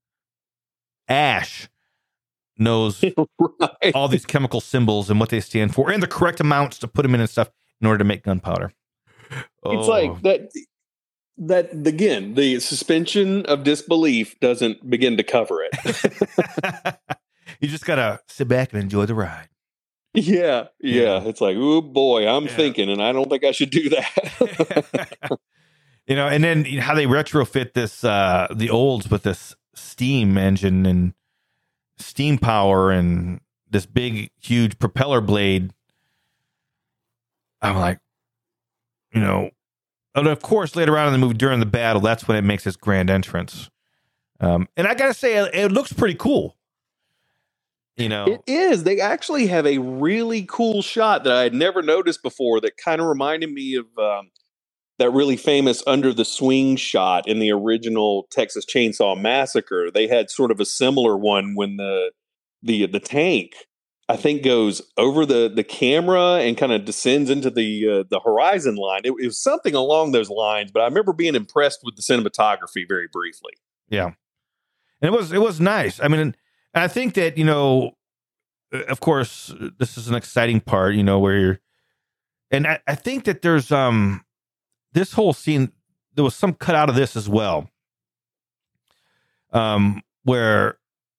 knows right. all these chemical symbols and what they stand for, and the correct amounts to put them in and stuff in order to make gunpowder. It's like that again, the suspension of disbelief doesn't begin to cover it. You just gotta sit back and enjoy the ride. Yeah. It's like, oh boy, I'm thinking, and I don't think I should do that. And then how they retrofit this the olds with this steam engine and steam power and this big huge propeller blade. I'm like, and of course later on in the movie during the battle, that's when it makes its grand entrance. And I gotta say, it looks pretty cool. It is. They actually have a really cool shot that I had never noticed before that kind of reminded me of that really famous Under the Swing shot in the original Texas Chainsaw Massacre. They had sort of a similar one when the tank, I think, goes over the camera and kind of descends into the horizon line. It was something along those lines, but I remember being impressed with the cinematography very briefly. Yeah. And it was nice. I mean, I think that, of course, this is an exciting part, where you're, and I think that there's, this whole scene, there was some cut out of this as well, where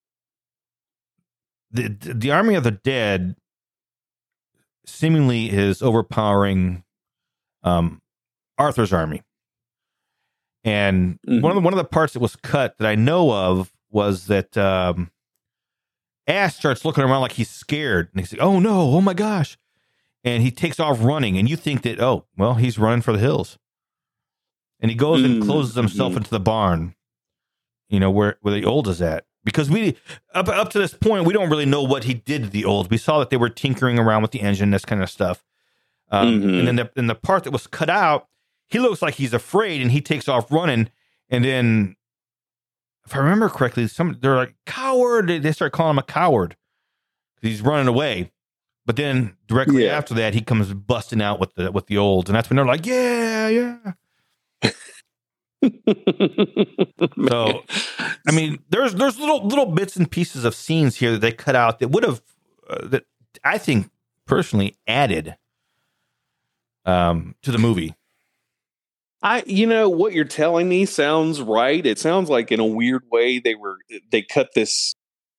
the army of the dead seemingly is overpowering Arthur's army. And one of the parts that was cut that I know of was that Ash starts looking around like he's scared, and he's like, "Oh no! Oh my gosh!" And he takes off running, and you think that, oh well, he's running for the hills, and he goes and closes himself into the barn, where the old is at. Because we up to this point, we don't really know what he did to the old. We saw that they were tinkering around with the engine, this kind of stuff. And then in the part that was cut out, he looks like he's afraid, and he takes off running. And then, if I remember correctly, they're like, "Coward!" They start calling him a coward because he's running away. But then directly after that, he comes busting out with the olds, and that's when they're like, "Yeah." So, I mean, there's little bits and pieces of scenes here that they cut out that would have that I think personally added to the movie. What you're telling me sounds right. It sounds like in a weird way they cut this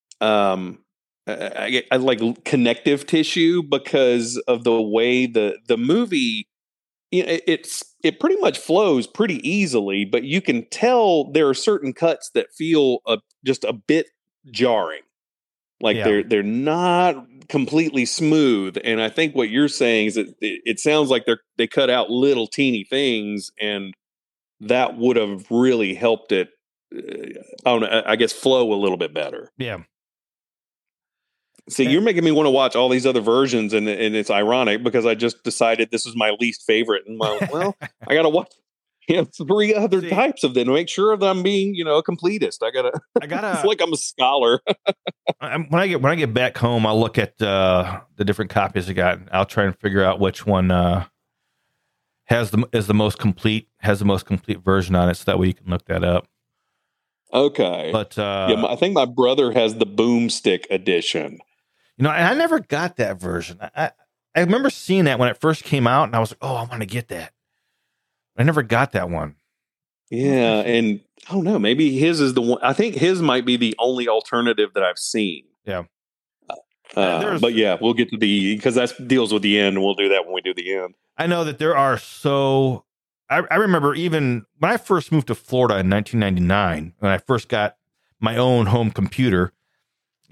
I like connective tissue because of the way the movie, it pretty much flows pretty easily, but you can tell there are certain cuts that feel just a bit jarring. Like they're not completely smooth. And I think what you're saying is that it sounds like they cut out little teeny things, and that would have really helped it, I guess, flow a little bit better. Yeah. See, you're making me want to watch all these other versions, and it's ironic because I just decided this is my least favorite. And well, I got to watch 3 other types of them to make sure that I'm being, a completist. I gotta. It's like I'm a scholar. When I get back home, I'll look at the different copies I got. I'll try and figure out which one has the most complete version on it, so that way you can look that up. Okay, but I think my brother has the boomstick edition. And I never got that version. I remember seeing that when it first came out, and I was like, "Oh, I want to get that." I never got that one. Yeah, and I don't know. Maybe his is the one. I think his might be the only alternative that I've seen. Yeah. But yeah, we'll get to because that deals with the end, and we'll do that when we do the end. I know that there are so. I remember even when I first moved to Florida in 1999, when I first got my own home computer,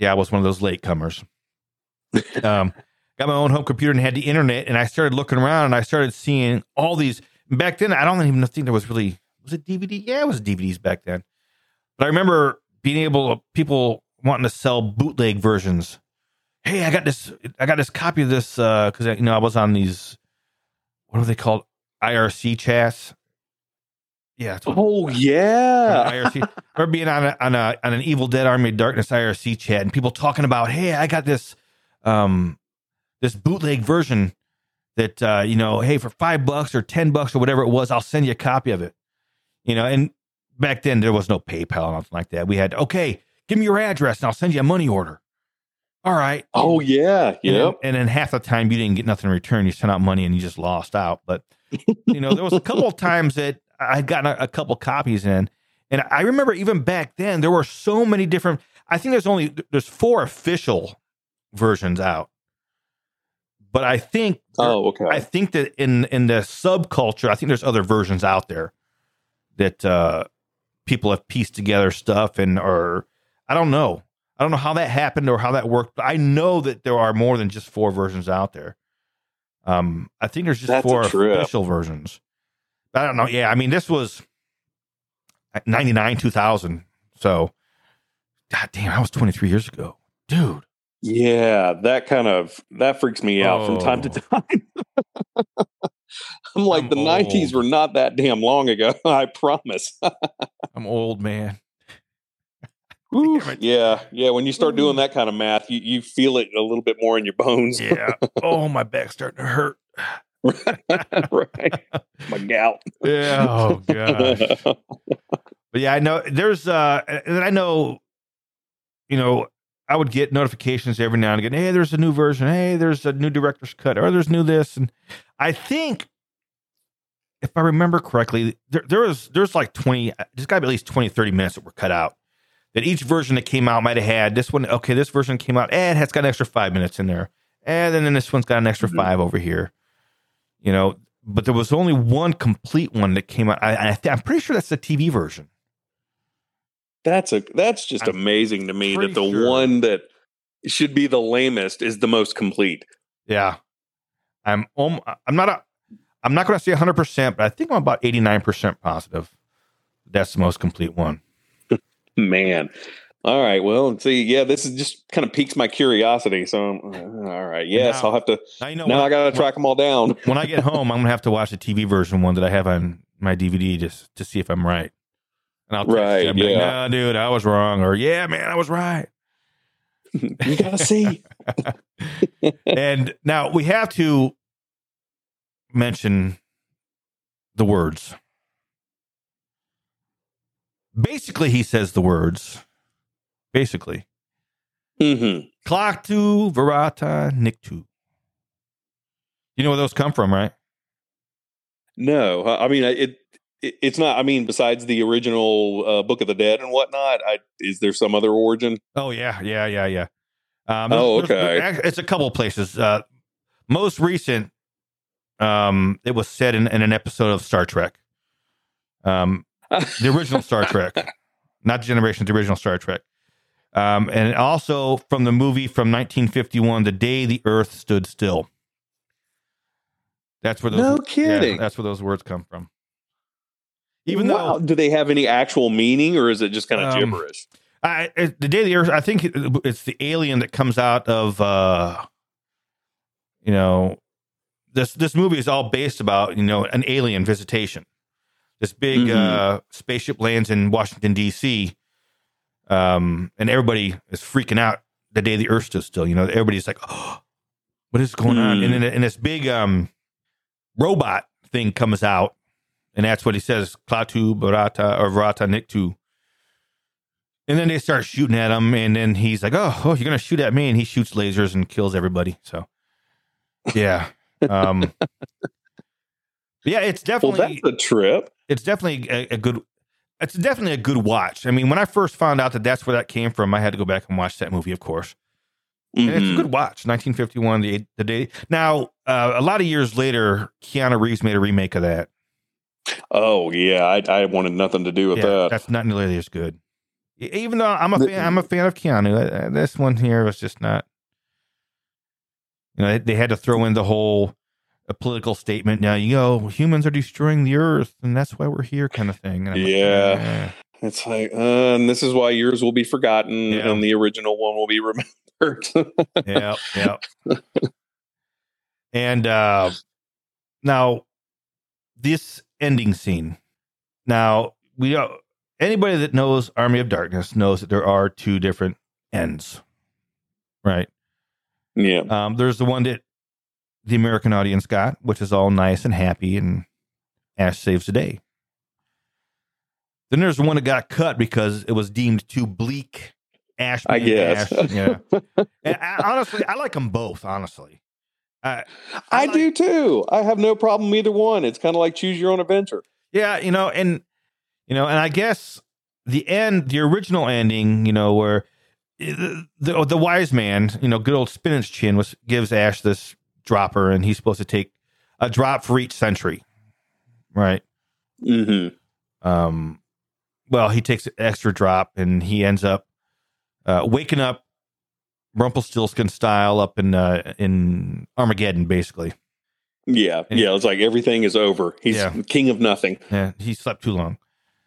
Yeah, I was one of those latecomers. Got my own home computer and had the internet, and I started looking around and I started seeing all these. Back then, I don't even think there was really, was it DVD? Yeah, it was DVDs back then. But I remember people wanting to sell bootleg versions. Hey, I got this copy of this because I was on these, what are they called? IRC chats. Yeah. Yeah. Or being on an Evil Dead Army of Darkness IRC chat and people talking about, hey, I got this this bootleg version that hey, for $5 or $10 or whatever it was, I'll send you a copy of it. And back then there was no PayPal or nothing like that. We had, okay, give me your address and I'll send you a money order. All right. Oh yeah. Yep. And then half the time you didn't get nothing in return. You sent out money and you just lost out. But there was a couple of times that I'd gotten a couple copies in, and I remember even back then there were so many different. I think there's 4 official versions out, but I think I think that in the subculture, I think there's other versions out there that people have pieced together stuff or I don't know how that happened or how that worked, but I know that there are more than just 4 versions out there. I think there's just 4 official versions. I don't know. Yeah, I mean, this was 99, 2000. So, God damn, that was 23 years ago, dude. Yeah, that freaks me out from time to time. I'm like, the 90s were not that damn long ago. I promise. I'm old, man. Yeah. When you start doing that kind of math, you feel it a little bit more in your bones. Yeah. Oh, my back's starting to hurt. Right. My gout. Yeah. Oh, gosh. But yeah, I know there's, and I know, I would get notifications every now and again. Hey, there's a new version. Hey, there's a new director's cut, or there's new this. And I think, if I remember correctly, there's like 20, there's got to be at least 20, 30 minutes that were cut out. That each version that came out might have had this one. Okay, this version came out, and it's got an extra 5 minutes in there. And then this one's got an extra 5 over here. But there was only one complete one that came out. I'm pretty sure that's the TV version. That's just amazing to me that the one that should be the lamest is the most complete. Yeah, I'm not going to say 100%, but I think I'm about 89% positive that's the most complete one. Man. All right. Well, see, yeah, this is just kind of piques my curiosity. So, all right. Yes, I'll have to. Now I got to track them all down. When I get home, I'm going to have to watch the TV version one that I have on my DVD just to see if I'm right. And I'll text you, like, no, dude, I was wrong. Or, yeah, man, I was right. You got to see. And now we have to mention the words. Basically, he says the words. Basically. Mm-hmm. Klaatu Barada Nikto. You know where those come from, right? No. I mean, it's not, I mean, besides the original Book of the Dead and whatnot, is there some other origin? Oh, yeah. Okay. It's a couple of places. Most recent, it was said in an episode of Star Trek. The original Star Trek. Not Generation, the original Star Trek. And also from the movie from 1951, The Day the Earth Stood Still. That's where those. No kidding. Yeah, that's where those words come from. Even though, do they have any actual meaning, or is it just kind of gibberish? The Day of the Earth. I think it's the alien that comes out of. This movie is all based about an alien visitation. This big spaceship lands in Washington D.C. And everybody is freaking out the day the Earth stood still. Everybody's like, "Oh, what is going on?" And then this big robot thing comes out, and that's what he says: "Klaatu Barada or Barada Nikto." And then they start shooting at him, and then he's like, "Oh, you're gonna shoot at me?" And he shoots lasers and kills everybody. So, yeah, yeah, it's definitely that's a trip. It's definitely a good. It's definitely a good watch. I mean, when I first found out that that's where that came from, I had to go back and watch that movie, of course. And it's a good watch. 1951, the day. Now, a lot of years later, Keanu Reeves made a remake of that. Oh yeah, I wanted nothing to do with that. That's not nearly as good. Even though I'm a fan of Keanu, this one here was just not. They had to throw in the whole political statement. Now, humans are destroying the earth, and that's why we're here, kind of thing. And it's like, and this is why yours will be forgotten, and the original one will be remembered. Yeah. And now, this ending scene. Now, anybody that knows Army of Darkness knows that there are two different ends, right? Yeah. There's the one that the American audience got, which is all nice and happy, and Ash saves the day. Then there's the one that got cut because it was deemed too bleak. Ash, I guess. Ash, yeah. And honestly, I like them both. Honestly, I do too. I have no problem with either one. It's kind of like choose your own adventure. Yeah, and I guess the original ending, where the wise man, good old Spinach Chin gives Ash this dropper, and he's supposed to take a drop for each century, right? Mm-hmm. Well, he takes an extra drop, and he ends up waking up Rumpelstiltskin style up in Armageddon, basically. Yeah, it's like everything is over. He's king of nothing. Yeah, he slept too long.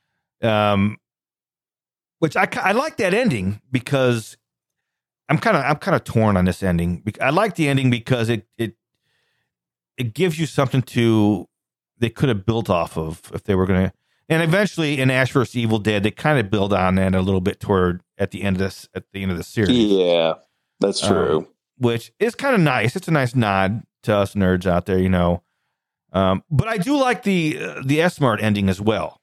Which I like that ending because I'm kind of torn on this ending. I like the ending because it gives you something they could have built off of if they were going to. And eventually, in Ash vs. Evil Dead, they kind of build on that a little bit at the end of the series. Yeah, that's true. Which is kind of nice. It's a nice nod to us nerds out there, But I do like the S-Mart ending as well.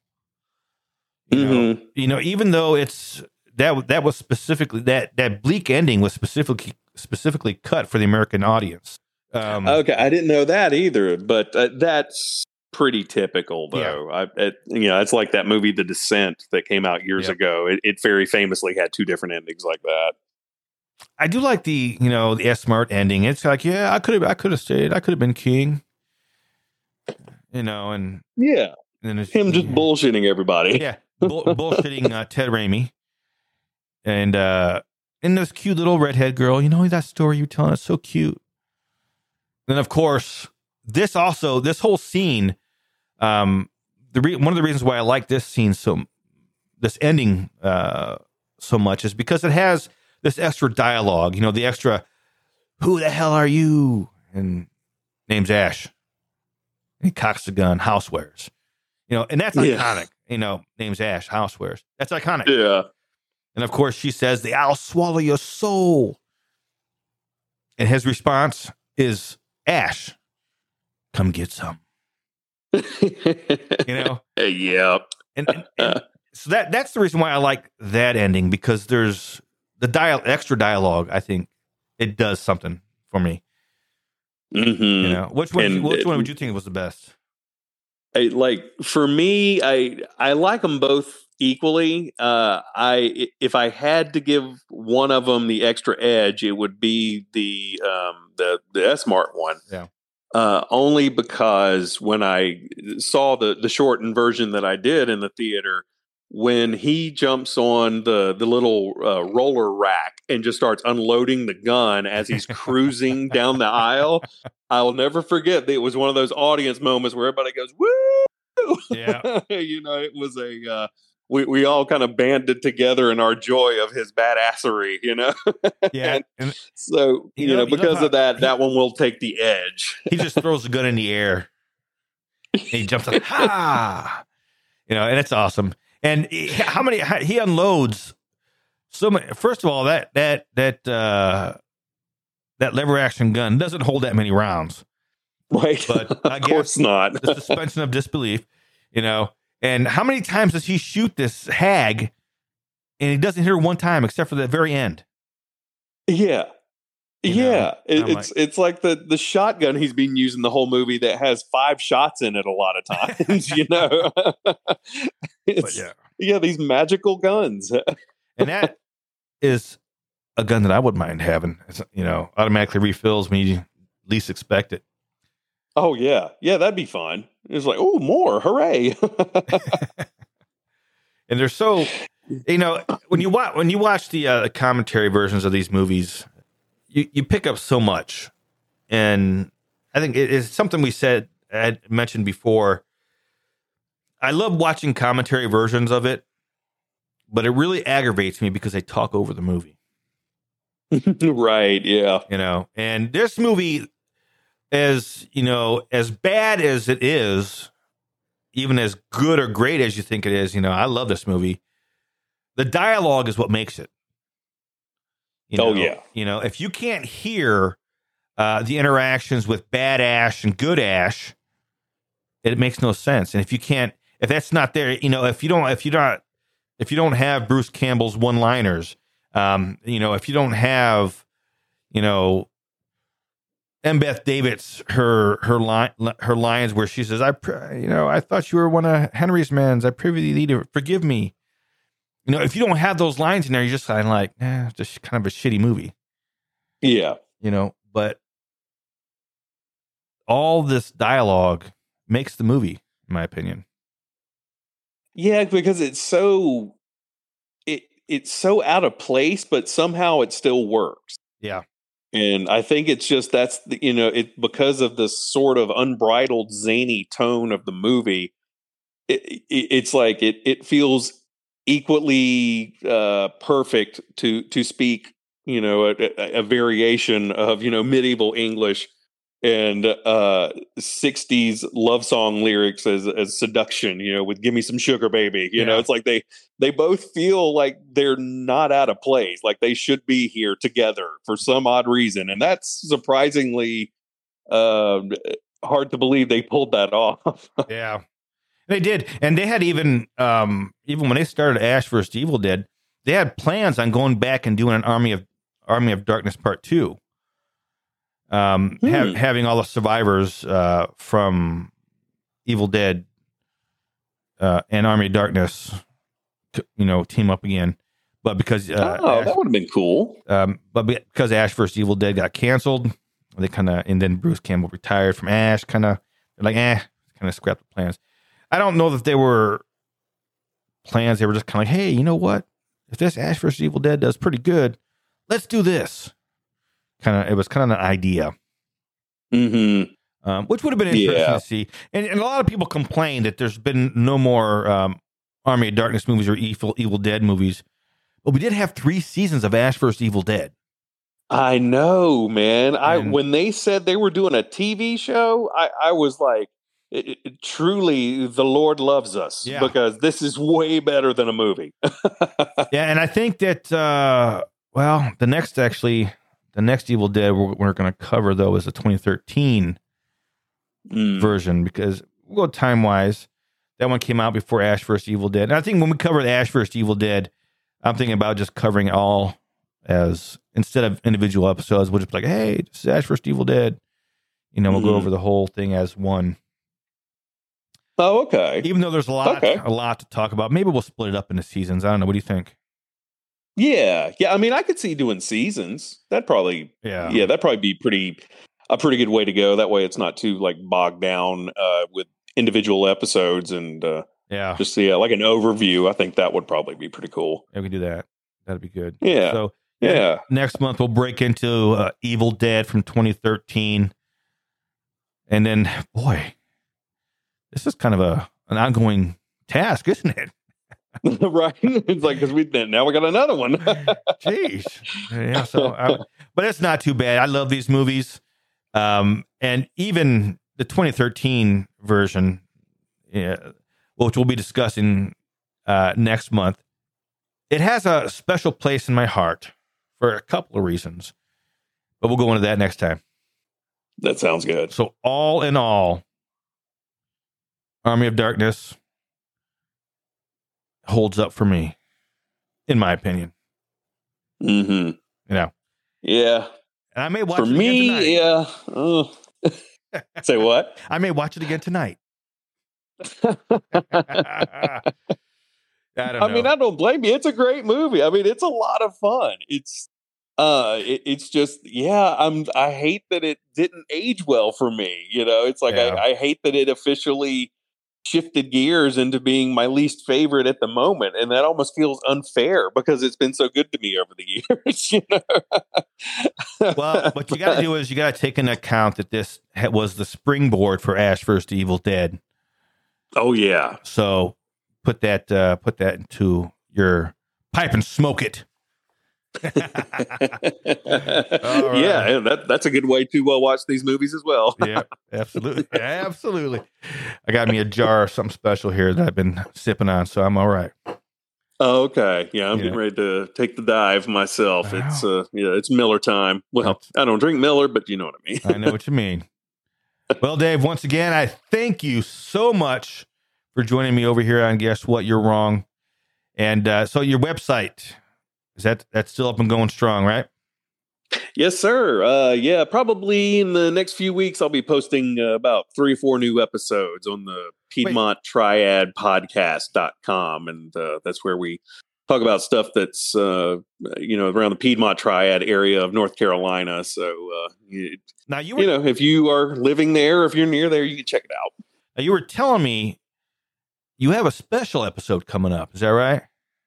Even though it's that was specifically that bleak ending was specifically cut for the American audience. Okay, I didn't know that either, but that's pretty typical, though. Yeah. It's like that movie, The Descent, that came out years ago. It very famously had two different endings like that. I do like the S-Mart ending. It's like, I could have stayed. I could have been king. And and then him just bullshitting everybody. Yeah, bullshitting Ted Raimi, and this cute little redhead girl. That story you were telling us so cute. And of course, this whole scene. One of the reasons why I like this scene this ending so much is because it has this extra dialogue. The extra, "Who the hell are you?" and name's Ash. And he cocks the gun, housewares. And that's iconic. Name's Ash, housewares. That's iconic. Yeah. And of course, she says, "I'll swallow your soul." And his response is, "Ash, come get some." Yeah. And so that's the reason why I like that ending, because there's the extra dialogue. I think it does something for me. Mm-hmm. Which one would you think was the best? For me, I like them both equally. If I had to give one of them the extra edge, it would be the S-Mart one. Yeah. Only because when I saw the shortened version that I did in the theater, when he jumps on the little roller rack and just starts unloading the gun as he's cruising down the aisle, I'll never forget that it was one of those audience moments where everybody goes, "Woo!" Yeah. It was we all kind of banded together in our joy of his badassery, Yeah. And so, because of that one will take the edge. He just throws the gun in the air. And he jumps up, ha! And it's awesome. And he unloads so many. First of all, that lever action gun doesn't hold that many rounds. Right. But I of course not. The suspension of disbelief, And how many times does he shoot this hag, and he doesn't hit her one time except for the very end? Yeah. It's like the shotgun he's been using the whole movie that has 5 shots in it a lot of times, these magical guns. And that is a gun that I wouldn't mind having. It's, automatically refills when you least expect it. Oh yeah. Yeah, that'd be fun. It's like, oh, more, hooray. And they're so You know, when you watch the commentary versions of these movies, you pick up so much, and I think it's something I had mentioned before. I love watching commentary versions of it, but it really aggravates me because they talk over the movie. Right, yeah. You know, and this movie, as bad as it is, even as good or great as you think it is, I love this movie. The dialogue is what makes it. Yeah. If you can't hear the interactions with bad Ash and good Ash, it makes no sense. And if that's not there, if you don't have Bruce Campbell's one-liners, if you don't have, Embeth David's her lines where she says, I thought you were one of Henry's men. I privy thee to forgive me. If you don't have those lines in there, you're just kind of like, just kind of a shitty movie. Yeah. But all this dialogue makes the movie, in my opinion. Yeah, because it's so out of place, but somehow it still works. Yeah. And I think it's just because of the sort of unbridled zany tone of the movie, it's like it feels equally perfect to speak, a variation of medieval English and 60s love song lyrics as seduction, with "Give Me Some Sugar, Baby." It's like they both feel like they're not out of place, like they should be here together for some odd reason, and that's surprisingly hard to believe they pulled that off. Yeah, they did, and they had even when they started Ash vs. Evil Dead, they had plans on going back and doing an Army of Darkness Part 2. Having all the survivors from Evil Dead and Army of Darkness, team up again, but because that would have been cool. But because Ash vs. Evil Dead got canceled, they and then Bruce Campbell retired from Ash. Kind of scrapped the plans. I don't know that they were plans. They were just kind of like, hey, you know what? If this Ash vs. Evil Dead does pretty good, let's do this. It was kind of an idea, which would have been interesting to see. And a lot of people complain that there's been no more Army of Darkness movies or Evil Dead movies, but we did have 3 seasons of Ash vs. Evil Dead. I know, man. When they said they were doing a TV show, I was like, truly, the Lord loves us, because this is way better than a movie. Yeah, and I think that the next Evil Dead we're going to cover, though, is the 2013 version, because we'll go time-wise. That one came out before Ash vs. Evil Dead. And I think when we cover the Ash vs. Evil Dead, I'm thinking about just covering it all instead of individual episodes, we'll just be like, hey, this is Ash vs. Evil Dead. We'll go over the whole thing as one. Oh, okay. Even though there's a lot to talk about. Maybe we'll split it up into seasons. I don't know. What do you think? Yeah. I mean, I could see doing seasons. That'd probably be a pretty good way to go. That way, it's not too bogged down with individual episodes and just like an overview. I think that would probably be pretty cool. Yeah, we can do that. That'd be good. Yeah. So next month we'll break into Evil Dead from 2013, and then boy, this is kind of an ongoing task, isn't it? Right. It's like, because now we got another one. Jeez. Yeah. So, but it's not too bad. I love these movies. And even the 2013 version, which we'll be discussing next month, it has a special place in my heart for a couple of reasons, but we'll go into that next time. That sounds good. So all in all, Army of Darkness holds up for me, in my opinion. Mm-hmm. Yeah. And I may watch it again tonight. Yeah. Say what? I may watch it again tonight. I mean, I don't blame you. It's a great movie. I mean, it's a lot of fun. It's just, I hate that it didn't age well for me. It's like, I hate that it officially shifted gears into being my least favorite at the moment, and that almost feels unfair because it's been so good to me over the years. You know? Well, what you got to do is you got to take into account that this was the springboard for Ash vs. Evil Dead. Oh yeah. So put that into your pipe and smoke it. Right. Yeah, that's a good way to watch these movies as well. Yeah, absolutely. Absolutely. I got me a jar of something special here that I've been sipping on, so I'm all right. Oh, okay. Yeah, I'm getting ready to take the dive myself. Wow. It's Miller time. Well, I don't drink Miller, but you know what I mean. I know what you mean. Well, Dave, once again, I thank you so much for joining me over here on Guess What, You're Wrong. And so your website, that's still up and going strong, right? Yes, sir. Yeah, probably in the next few weeks, I'll be posting about 3 or 4 new episodes on the Piedmont Triad Podcast.com. And that's where we talk about stuff that's, around the Piedmont Triad area of North Carolina. So, now if you are living there, if you're near there, you can check it out. Now you were telling me you have a special episode coming up. Is that right?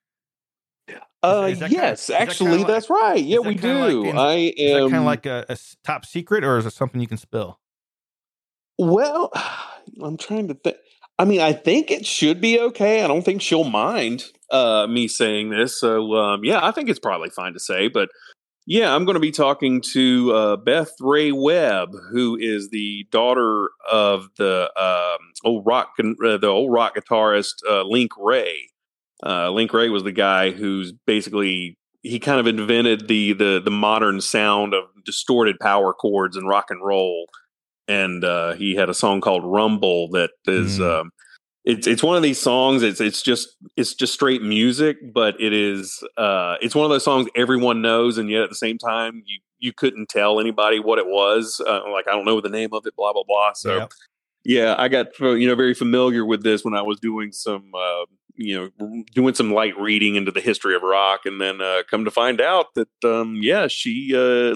Yes, actually, that's right. Yeah, we do. Is that kind of like a top secret, or is it something you can spill? Well, I'm trying to think. I mean, I think it should be okay. I don't think she'll mind me saying this. So, I think it's probably fine to say. But yeah, I'm going to be talking to Beth Ray Webb, who is the daughter of the old rock guitarist Link Wray. Link Wray was the guy who's basically, he kind of invented the modern sound of distorted power chords and rock and roll. And he had a song called Rumble that is it's one of these songs. It's just straight music, but it's one of those songs everyone knows, and yet at the same time you couldn't tell anybody what it was. Like, I don't know the name of it, blah blah blah. So Yep. Yeah, I got very familiar with this when I was doing some light reading into the history of rock, and then come to find out that she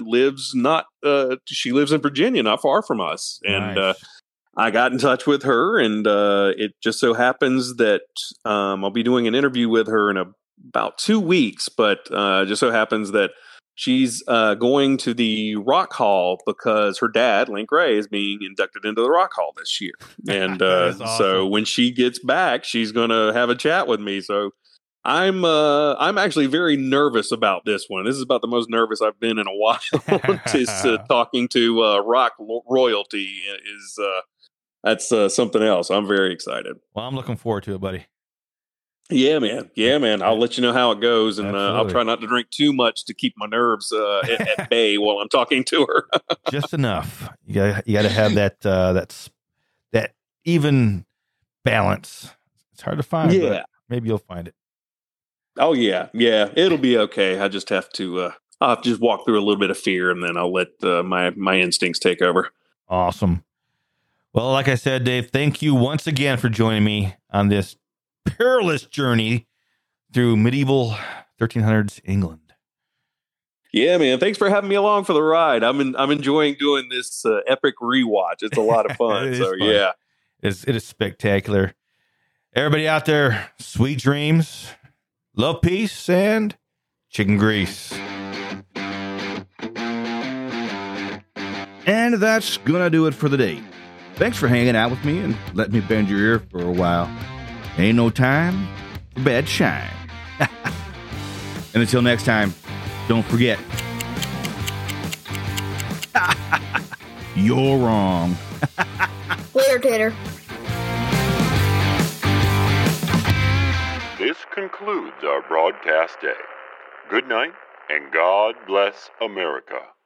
lives in Virginia, not far from us, and Nice. I got in touch with her, and it just so happens that I'll be doing an interview with her in about 2 weeks, but just so happens that she's going to the Rock Hall because her dad, Link Wray, is being inducted into the Rock Hall this year. And That's awesome. So when she gets back, she's going to have a chat with me. So I'm actually very nervous about this one. This is about the most nervous I've been in a while. Talking to rock royalty that's something else. I'm very excited. Well, I'm looking forward to it, buddy. Yeah, man. I'll let you know how it goes, and I'll Absolutely. try not to drink too much to keep my nerves at bay while I'm talking to her. Just enough. You got to have that even balance. It's hard to find. Yeah. But maybe you'll find it. Oh yeah, it'll be okay. I just have to I'll have to just walk through a little bit of fear, and then I'll let my instincts take over. Awesome. Well, like I said, Dave, thank you once again for joining me on this perilous journey through medieval 1300s England. Yeah, man. Thanks for having me along for the ride. I'm enjoying doing this epic rewatch. It's a lot of fun. It is So fun. yeah. It is spectacular. Everybody out there, sweet dreams, love, peace, and chicken grease. And that's gonna do it for the day. Thanks for hanging out with me and letting me bend your ear for a while. Ain't no time for bad shine. And until next time, don't forget, you're wrong. Later, Tater. This concludes our broadcast day. Good night, and God bless America.